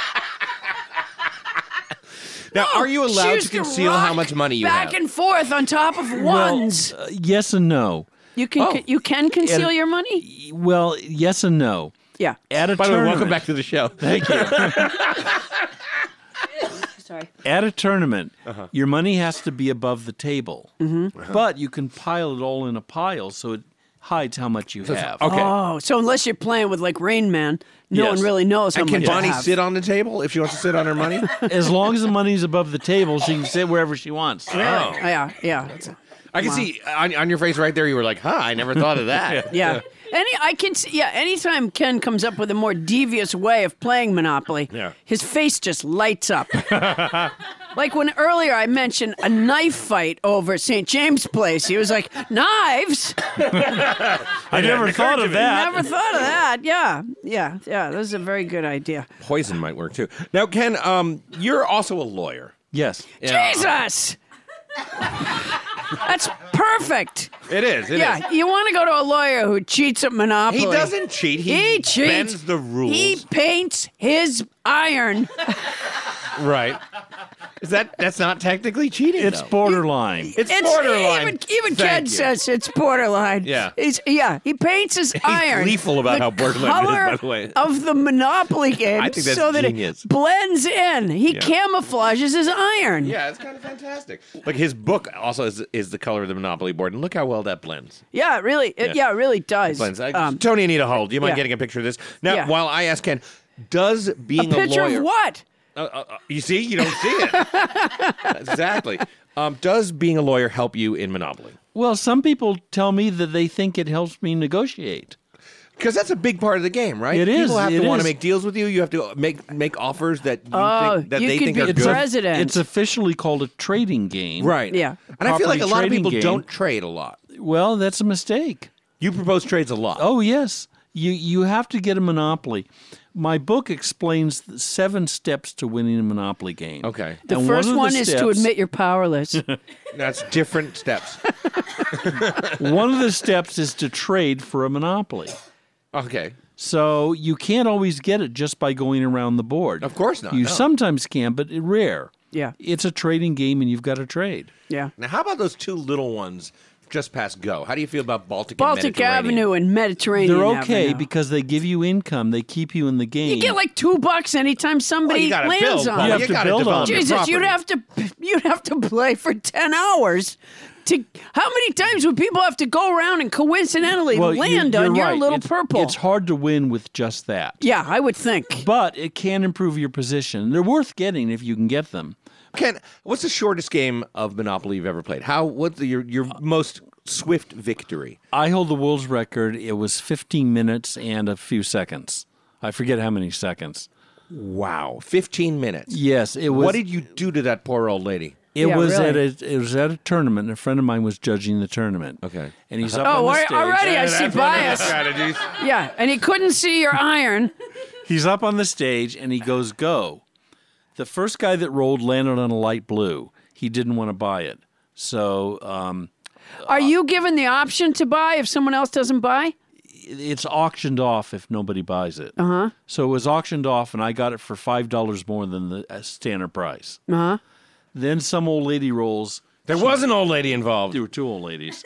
Now, are you She allowed used to conceal rock how much money you back have? and forth on top of ones. Well, uh, yes and no. you can oh. you can conceal And- your money. Well, yes and no. Yeah. At a By the way, tournament, welcome back to the show. Thank you. Sorry. At a tournament, Uh-huh. your money has to be above the table, Mm-hmm. Uh-huh. but you can pile it all in a pile so it hides how much you have. Okay. Oh, so unless you're playing with like Rain Man, no Yes. one really knows how And can much you Bonnie have. sit on the table if she wants to sit on her money? As long as the money's above the table, she can sit wherever she wants. Oh. Yeah, yeah. I can Wow. see on, on your face right there, you were like, huh, I never thought of that. Yeah. Any, I can see, yeah, anytime Ken comes up with a more devious way of playing Monopoly, Yeah. his face just lights up. Like when earlier I mentioned a knife fight over Saint James Place, he was like, knives? I never thought of that. Never thought of that. Yeah, yeah, yeah. This is a very good idea. Poison might work too. Now, Ken, um, you're also a lawyer. Yes. Jesus! That's perfect. It is. It yeah, is. you want to go to a lawyer who cheats at Monopoly. He doesn't cheat. He, He cheats. bends the rules. He paints his iron. Right. Is that that's not technically cheating? It's though. borderline. It's, borderline. Even, even Thank Ken you. says it's borderline. Yeah. He's, yeah, he paints his He's iron. gleeful about the how borderline it is, color by the way. of the Monopoly game I think that's so that genius. it blends in. He Yeah. camouflages his iron. Yeah, it's kind of fantastic. Like his book also is, is the color of the Monopoly board, and look how well that blends. Yeah, it really, it, yeah. it really does. Blends. I- Um, Tony, I need a hold. Do you mind yeah. getting a picture of this? Now, Yeah. while I ask Ken, does being a picture lawyer of what? Uh, uh, uh, you see, you don't see it. Exactly. Um, does being a lawyer help you in Monopoly? Well, some people tell me that they think it helps me negotiate. Because that's a big part of the game, right? It is, People have it to want to is. make deals with you. You have to make make offers that you Oh, think that you they could think be are the good. president. It's officially called a trading game. Right. Yeah. And I feel like a Property lot of trading people game. don't trade a lot. Well, that's a mistake. You propose trades a lot. Oh, yes. You you have to get a Monopoly. My book explains the seven steps to winning a Monopoly game. Okay. The And first one, of one the is to steps- admit you're powerless. That's different steps. One of the steps is to trade for a Monopoly. Okay. So you can't always get it just by going around the board. Of course not. You no. sometimes can, but it rare. Yeah. It's a trading game, and you've got to trade. Yeah. Now, how about those two little ones just past Go? How do you feel about Baltic and Baltic Mediterranean? Avenue and Mediterranean They're okay Avenue. because they give you income. They keep you in the game. You get like two bucks anytime somebody Well, you gotta lands build, on Paul. it. You have You to gotta build develop on your it. Jesus, property. you'd have to you'd have to play for ten hours. To how many times would people have to go around and coincidentally Well, you- land you're on your right. little It's- purple? It's hard to win with just that. Yeah, I would think. But it can improve your position. They're worth getting if you can get them. Ken, what's the shortest game of Monopoly you've ever played? How? What's the, your your most swift victory? I hold the world's record. It was fifteen minutes and a few seconds. I forget how many seconds. Wow, fifteen minutes. Yes, it was. What did you do to that poor old lady? It Yeah, was really. at a it was at a tournament. And a friend of mine was judging the tournament. Okay. and he's up Oh, on the alright- stage. already I see bias. Strategies. Yeah, and he couldn't see your iron. He's up on the stage and he goes, "Go." The first guy that rolled landed on a light blue. He didn't want to buy it, so um, Are you given the option to buy if someone else doesn't buy? it's auctioned off if nobody buys it. Uh huh. So it was auctioned off, and I got it for five dollars more than the uh, standard price. Uh huh. Then some old lady rolls. There was an old lady involved. There were two old ladies.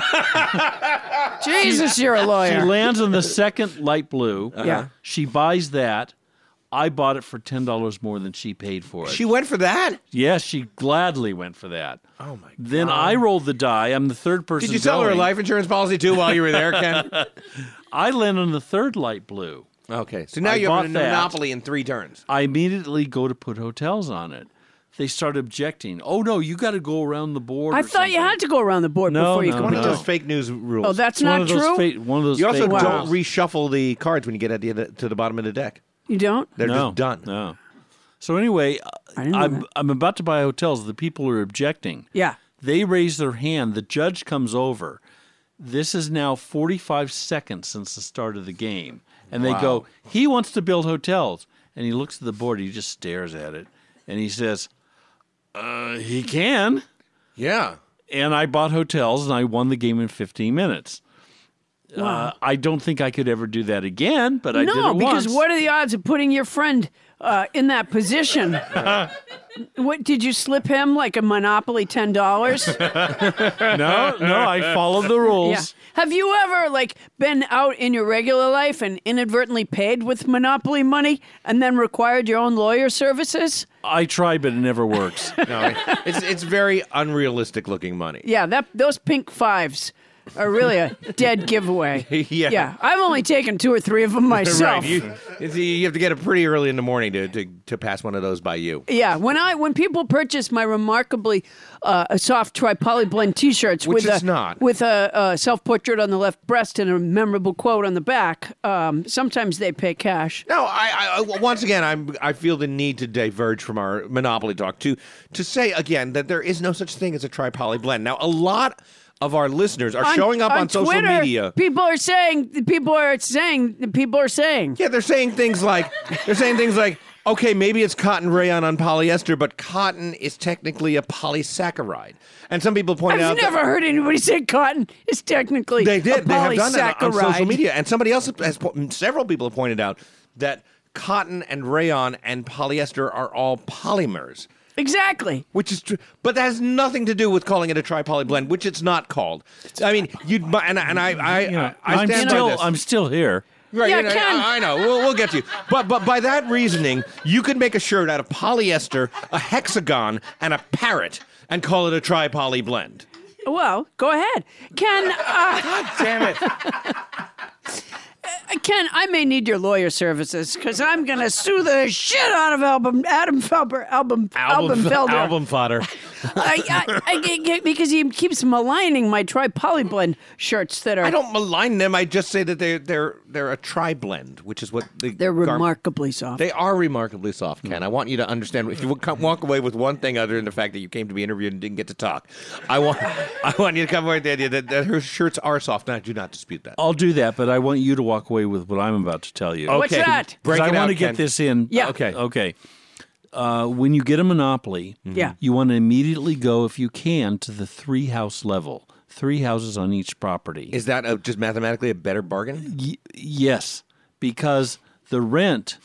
Jesus, you're a She lawyer. lands on the second light blue. Yeah. She buys that. I bought it for ten dollars more than she paid for it. She went for that? Yes, she gladly went for that. Oh, my God. Then I rolled the die. I'm the third person Did you sell her a going. life insurance policy too while you were there, Ken? I landed on the third light blue. Okay, so now I you have a bought that. monopoly in three turns. I immediately go to put hotels on it. they start objecting. Oh, no, you got to go around the board. I or thought something. you had to go around the board No, before you no, could One beat of no. those fake news rules. Oh, that's It's one not of those true? fa- one of those You also fake don't rules. reshuffle the cards when you get at the end, to the bottom of the deck. You don't? They're no, just done. No. So anyway, didn't know I'm that. I'm about to buy hotels. The people are objecting. Yeah. They raise their hand. The judge comes over. This is now forty-five seconds since the start of the game. And they Wow. go, he wants to build hotels. And he looks at the board. He just stares at it. And he says, uh, he can. Yeah. And I bought hotels, and I won the game in fifteen minutes. Wow. Uh, I don't think I could ever do that again, but I did No, it because once. what are the odds of putting your friend uh, in that position? What did you slip him like a Monopoly ten dollars? no, no, I followed the rules. Yeah. Have you ever like been out in your regular life and inadvertently paid with Monopoly money and then required your own lawyer services? I tried, but it never works. No, it's it's very unrealistic looking money. Yeah, that those pink fives are really a dead giveaway. Yeah. Yeah, I've only taken two or three of them myself. Right. You, it's- you have to get up pretty early in the morning to, to, to pass one of those by you. Yeah, when I when people purchase my remarkably uh, soft tri-poly blend T-shirts Which with it's a not. with a, a self-portrait on the left breast and a memorable quote on the back, um, sometimes they pay cash. No, I, I once again I'm I feel the need to diverge from our Monopoly talk to to say again that there is no such thing as a tri-poly blend. Now, a lot of our listeners are showing up on, social Twitter, media. People are saying. People are saying. People are saying. Yeah, they're saying things like they're saying things like, okay, maybe it's cotton rayon on polyester, but cotton is technically a polysaccharide. And some people point I've out never that heard anybody say cotton is technically they did. a They have done that on social polysaccharide. media, and somebody else has po- several people have pointed out that cotton and rayon and polyester are all polymers. Exactly. Which is true, but that has nothing to do with calling it a tri-poly blend, which it's not called. I mean, you'd and, and I I, You know, I I'm stand still by this. I'm still here. Right, Yeah, you know, Ken. I, I know. We'll, we'll get to you. But but by that reasoning, you could make a shirt out of polyester, a hexagon, and a parrot, and call it a tri-poly blend. Well, go ahead, Ken. Uh, God damn it! Ken, I may need your lawyer services because I'm going to sue the shit out of album Adam Felber, album album Felder. album fodder. I, I, I get, get, because he keeps maligning my tri-polyblend shirts that are. I don't malign them. I just say that they're they're they're a tri-blend, which is what the They're gar- remarkably soft. They are remarkably soft, Ken. I want you to understand. If you would come, walk away with one thing other than the fact that you came to be interviewed and didn't get to talk, I want I want you to come away with the idea that, that her shirts are soft. And I do not dispute that. I'll do that, but I want you to walk away with what I'm about to tell you. What's that? Break I it want out, to get Ken. this in. Yeah. Okay. Okay. Uh, when you get a Monopoly, Yeah. you want to immediately go, if you can, to the three house level. Three houses on each property. Is that a, just mathematically a better bargain? Y- yes, because the rent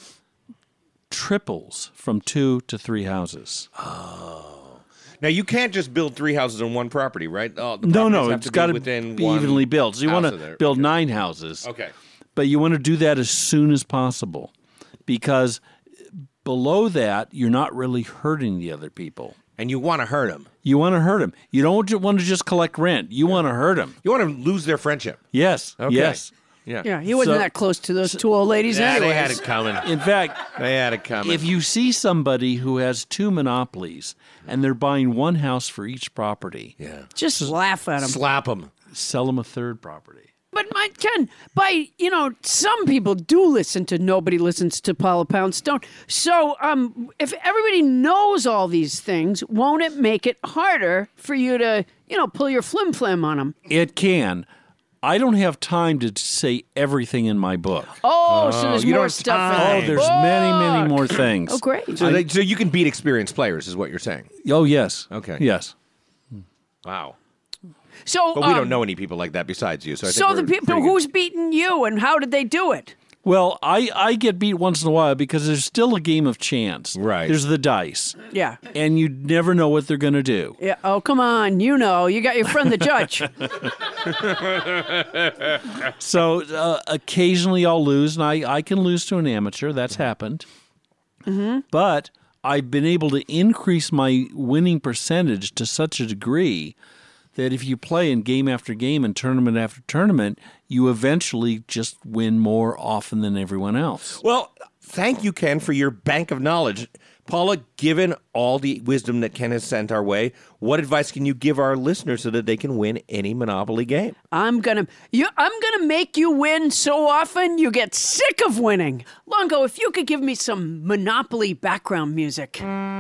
triples from two to three houses. Oh. Now you can't just build three houses on one property, right? Oh, the No, properties no, have it's to got to be within be one evenly built. So you want house of to there. build nine houses. Okay. But you want to do that as soon as possible because below that, you're not really hurting the other people. And you want to hurt them. You want to hurt them. You don't ju- want to just collect rent. You want to hurt them. You want to lose their friendship. Yes. Okay. Yes. Yeah. Yeah, he wasn't So- that close to those two old ladies Yeah, anyways. they had it coming. In fact, They had it coming. if you see somebody who has two monopolies and they're buying one house for each property, yeah. Just laugh at them. Slap them. sell them a third property. But my Ken, by you know, some people do listen to Nobody Listens to Paula Poundstone. So, um, if everybody knows all these things, won't it make it harder for you to, you know, pull your flim flam on them? It can. I don't have time to say everything in my book. Oh, so there's you more don't stuff have in time. there. Oh, there's many, many Fuck. more things. Oh, great. So, they, so you can beat experienced players, is what you're saying. Oh, yes. Okay. Yes. Wow. So, But we um, don't know any people like that besides you. So, I think So we're the people pretty good. who's beating you, and how did they do it? Well, I, I get beat once in a while because there's still a game of chance. Right. There's the dice. Yeah. And you never know what they're going to do. Yeah. Oh, come on. You know, you got your friend the judge. So uh, occasionally I'll lose, and I, I can lose to an amateur. That's happened. Mm-hmm. But I've been able to increase my winning percentage to such a degree that if you play in game after game and tournament after tournament, you eventually just win more often than everyone else. Well, thank you, Ken, for your bank of knowledge. Paula, given all the wisdom that Ken has sent our way, what advice can you give our listeners so that they can win any Monopoly game? I'm gonna, you, I'm gonna make you win so often you get sick of winning. Longo, if you could give me some Monopoly background music.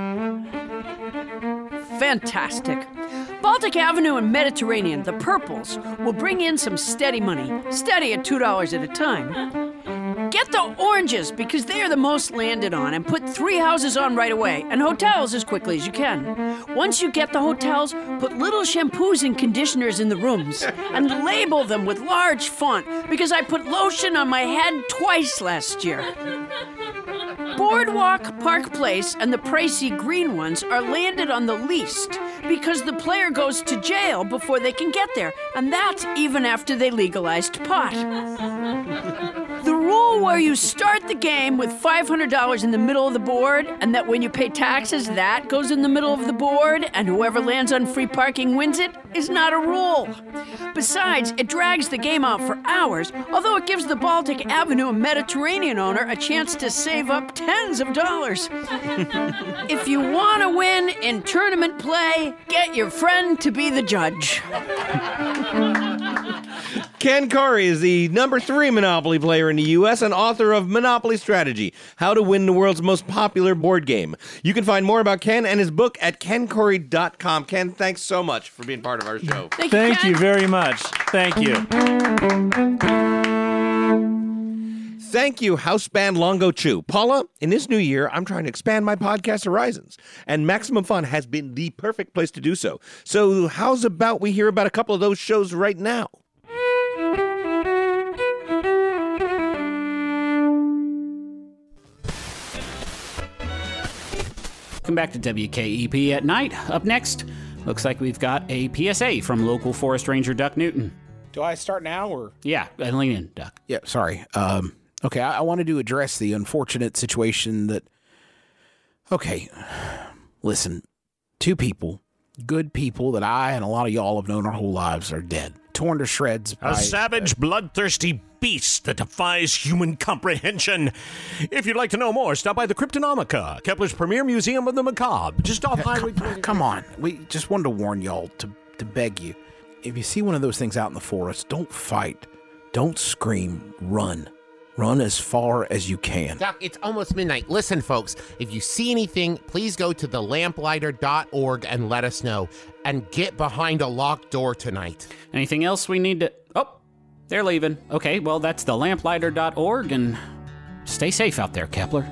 Fantastic. Baltic Avenue and Mediterranean, the Purples, will bring in some steady money, steady at two dollars at a time. Get the oranges, because they are the most landed on, and put three houses on right away, and hotels as quickly as you can. Once you get the hotels, put little shampoos and conditioners in the rooms, and label them with large font, because I put lotion on my head twice last year. Boardwalk, Park Place, and the pricey green ones are landed on the least, because the player goes to jail before they can get there, and that's even after they legalized pot. The rule where you start the game with five hundred dollars in the middle of the board, and that when you pay taxes, that goes in the middle of the board, and whoever lands on free parking wins it, is not a rule. Besides, it drags the game out for hours, although it gives the Baltic Avenue and Mediterranean owner a chance to save up tens of dollars. If you want to win in tournament play, get your friend to be the judge. Ken Corey is the number three Monopoly player in the U S and author of Monopoly Strategy, How to Win the World's Most Popular Board Game. You can find more about Ken and his book at ken corey dot com. Ken, thanks so much for being part of our show. Thank, Thank you, you very much. Thank you. Thank you, house band Longo Chu. Paula, in this new year, I'm trying to expand my podcast horizons, and Maximum Fun has been the perfect place to do so. So how's about we hear about a couple of those shows right now? Welcome back to W K E P at night. Up next, looks like we've got a P S A from local forest ranger Duck Newton. Do I start now or? Yeah, lean in, Duck. Yeah, sorry. Um, okay, I, I wanted to address the unfortunate situation that. Okay, listen, two people, good people that I and a lot of y'all have known our whole lives are dead, torn to shreds. By, a savage, uh, bloodthirsty beast that defies human comprehension. If you'd like to know more, stop by the Cryptonomica, Kepler's premier museum of the macabre, just off Highway twenty. Come on, we just wanted to warn y'all, to, to beg you. If you see one of those things out in the forest, don't fight. Don't scream. Run. Run as far as you can. Doc, it's almost midnight. Listen, folks, if you see anything, please go to the lamplighter dot org and let us know. And get behind a locked door tonight. Anything else we need to... Oh, they're leaving. Okay, well, that's the lamplighter dot org, and stay safe out there, Kepler.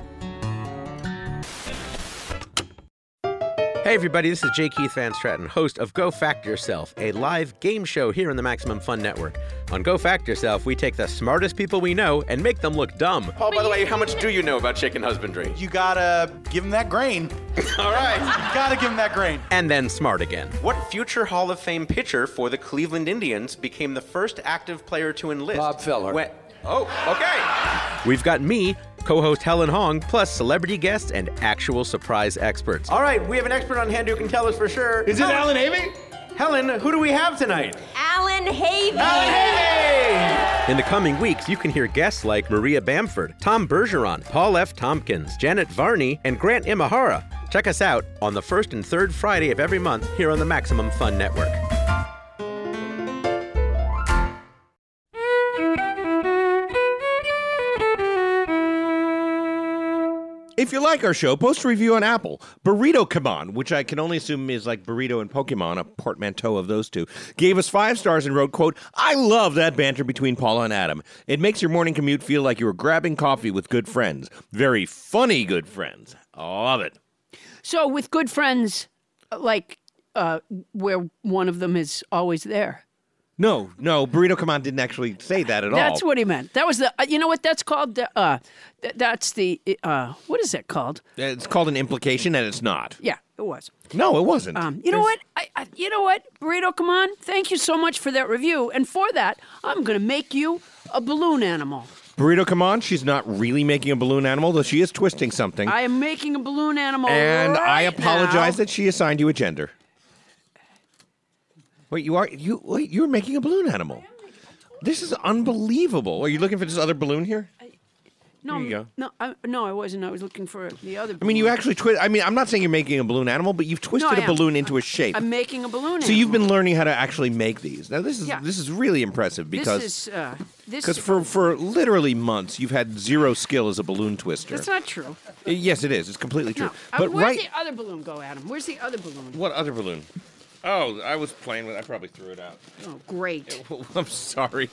Hey everybody, this is J. Keith Van Stratton, host of Go Fact Yourself, a live game show here in the Maximum Fun Network. On Go Fact Yourself, we take the smartest people we know and make them look dumb. Paul, by the way, how much do you know about chicken husbandry? You gotta give him that grain. All right. You gotta give him that grain. And then smart again. What future Hall of Fame pitcher for the Cleveland Indians became the first active player to enlist? Bob Feller. When... Oh, okay. We've got me, co-host Helen Hong, plus celebrity guests and actual surprise experts. All right, we have an expert on hand who can tell us for sure. Is it Alan Havey? Helen, who do we have tonight? Alan Havey. Alan Havey! In the coming weeks, you can hear guests like Maria Bamford, Tom Bergeron, Paul F. Tompkins, Janet Varney, and Grant Imahara. Check us out on the first and third Friday of every month here on the Maximum Fun Network. If you like our show, post a review on Apple. Burrito Kaman, which I can only assume is like burrito and Pokemon, a portmanteau of those two, gave us five stars and wrote, quote, I love that banter between Paula and Adam. It makes your morning commute feel like you were grabbing coffee with good friends. Very funny good friends. I love it. So with good friends, like uh, where one of them is always there. No, no, Burrito Kaman didn't actually say that at all. That's what he meant. That was the, uh, you know what that's called? Uh, th- that's the, uh, what is it called? It's called an implication, and it's not. Yeah, it was. No, it wasn't. Um, you know what? I, I, you know what, Burrito Kaman? Thank you so much for that review. And for that, I'm going to make you a balloon animal. Burrito Kaman, she's not really making a balloon animal, though she is twisting something. I am making a balloon animal And right I apologize now. that she assigned you a gender. Wait, you are you? Wait, you're making a balloon animal. This is unbelievable. Are you looking for this other balloon here? No, There you go. no, I, no, I wasn't. I was looking for the other. I mean, you actually twist. I mean, I'm not saying you're making a balloon animal, but you've twisted I a am. balloon into a shape. I'm making a balloon. So you've been learning how to actually make these. Now this is Yeah. this is really impressive because this is uh, this. because for for literally months you've had zero skill as a balloon twister. That's not true. Uh, Yes, it is. It's completely true. No. Uh, But where's right, the other balloon go, Adam? Where's the other balloon? what other balloon? Oh, I was playing with. I probably threw it out. Oh, great. I'm sorry.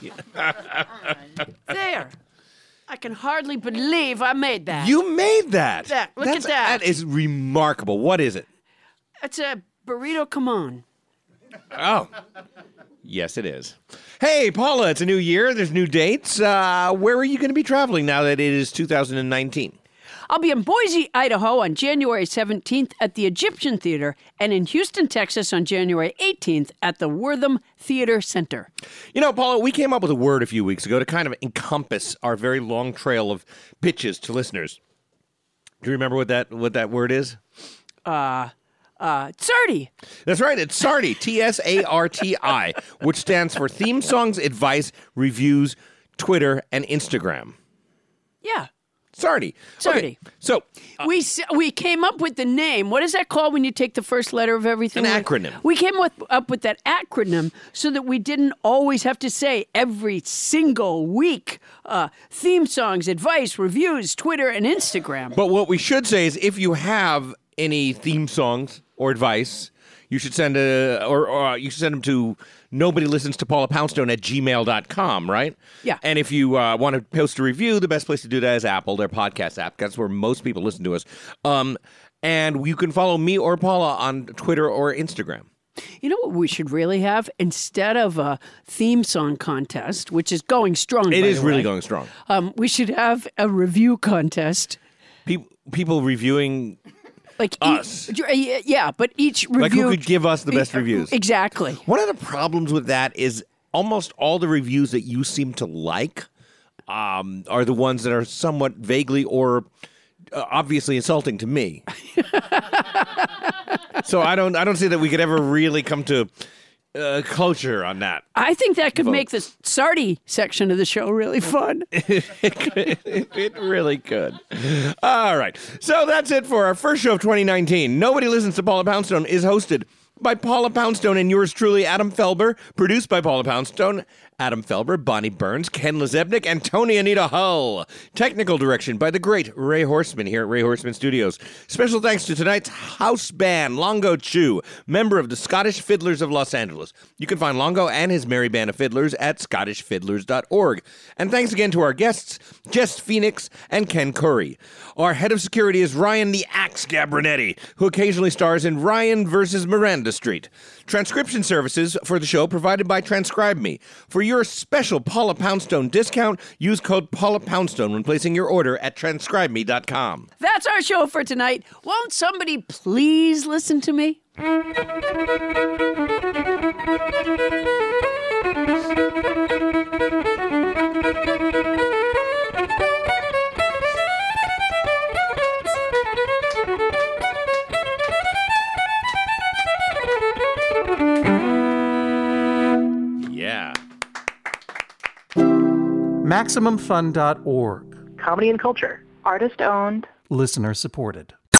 There. I can hardly believe I made that. You made that. That. Look That's- at that. That is remarkable. What is it? It's a burrito. Come on. Oh. Yes, it is. Hey, Paula, it's a new year. There's new dates. Uh, where are you going to be traveling now that it is two thousand nineteen? I'll be in Boise, Idaho on January seventeenth at the Egyptian Theater and in Houston, Texas on January eighteenth at the Wortham Theater Center. You know, Paula, we came up with a word a few weeks ago to kind of encompass our very long trail of pitches to listeners. Do you remember what that what that word is? Uh, uh, Sardi. That's right. It's Sardi, T S A R T I, which stands for Theme Songs, Advice, Reviews, Twitter, and Instagram. Yeah. Sardi. Sardi. Okay, so we s- we came up with the name. What is that called when you take the first letter of everything? An Like- acronym. We came with, up with that acronym so that we didn't always have to say every single week uh, theme songs, advice, reviews, Twitter, and Instagram. But what we should say is if you have any theme songs or advice, you should send a or, or you should send them to nobody listens to Paula Poundstone at gmail dot com, right? Yeah. And if you uh, want to post a review, the best place to do that is Apple, their podcast app. That's where most people listen to us. Um, and you can follow me or Paula on Twitter or Instagram. You know what we should really have? Instead of a theme song contest, which is going strong. It by is the really way, going strong. Um, we should have a review contest. People, people reviewing like us. E- yeah, but each review. Like who could give us the best reviews? Exactly. One of the problems with that is almost all the reviews that you seem to like um, are the ones that are somewhat vaguely or uh, obviously insulting to me. So I don't, I don't see that we could ever really come to uh, closure on that. I think that could vote. make the Sardi section of the show really fun. It really could. All right. So that's it for our first show of twenty nineteen. Nobody Listens to Paula Poundstone is hosted by Paula Poundstone and yours truly, Adam Felber. Produced by Paula Poundstone, Adam Felber, Bonnie Burns, Ken Lezebnik, and Tony Anita Hull. Technical direction by the great Ray Horseman here at Ray Horseman Studios. Special thanks to tonight's house band, Longo Chu, member of the Scottish Fiddlers of Los Angeles. You can find Longo and his merry band of fiddlers at scottish fiddlers dot org. And thanks again to our guests, Jess Phoenix and Ken Curry. Our head of security is Ryan the Axe Gabrinetti, who occasionally stars in Ryan versus Miranda Street. Transcription services for the show provided by Transcribe Me. For your special Paula Poundstone discount, use code Paula Poundstone when placing your order at transcribe me dot com. That's our show for tonight. Won't somebody please listen to me? Yeah. Maximum Fun dot org. Comedy and culture. Artist owned. Listener supported.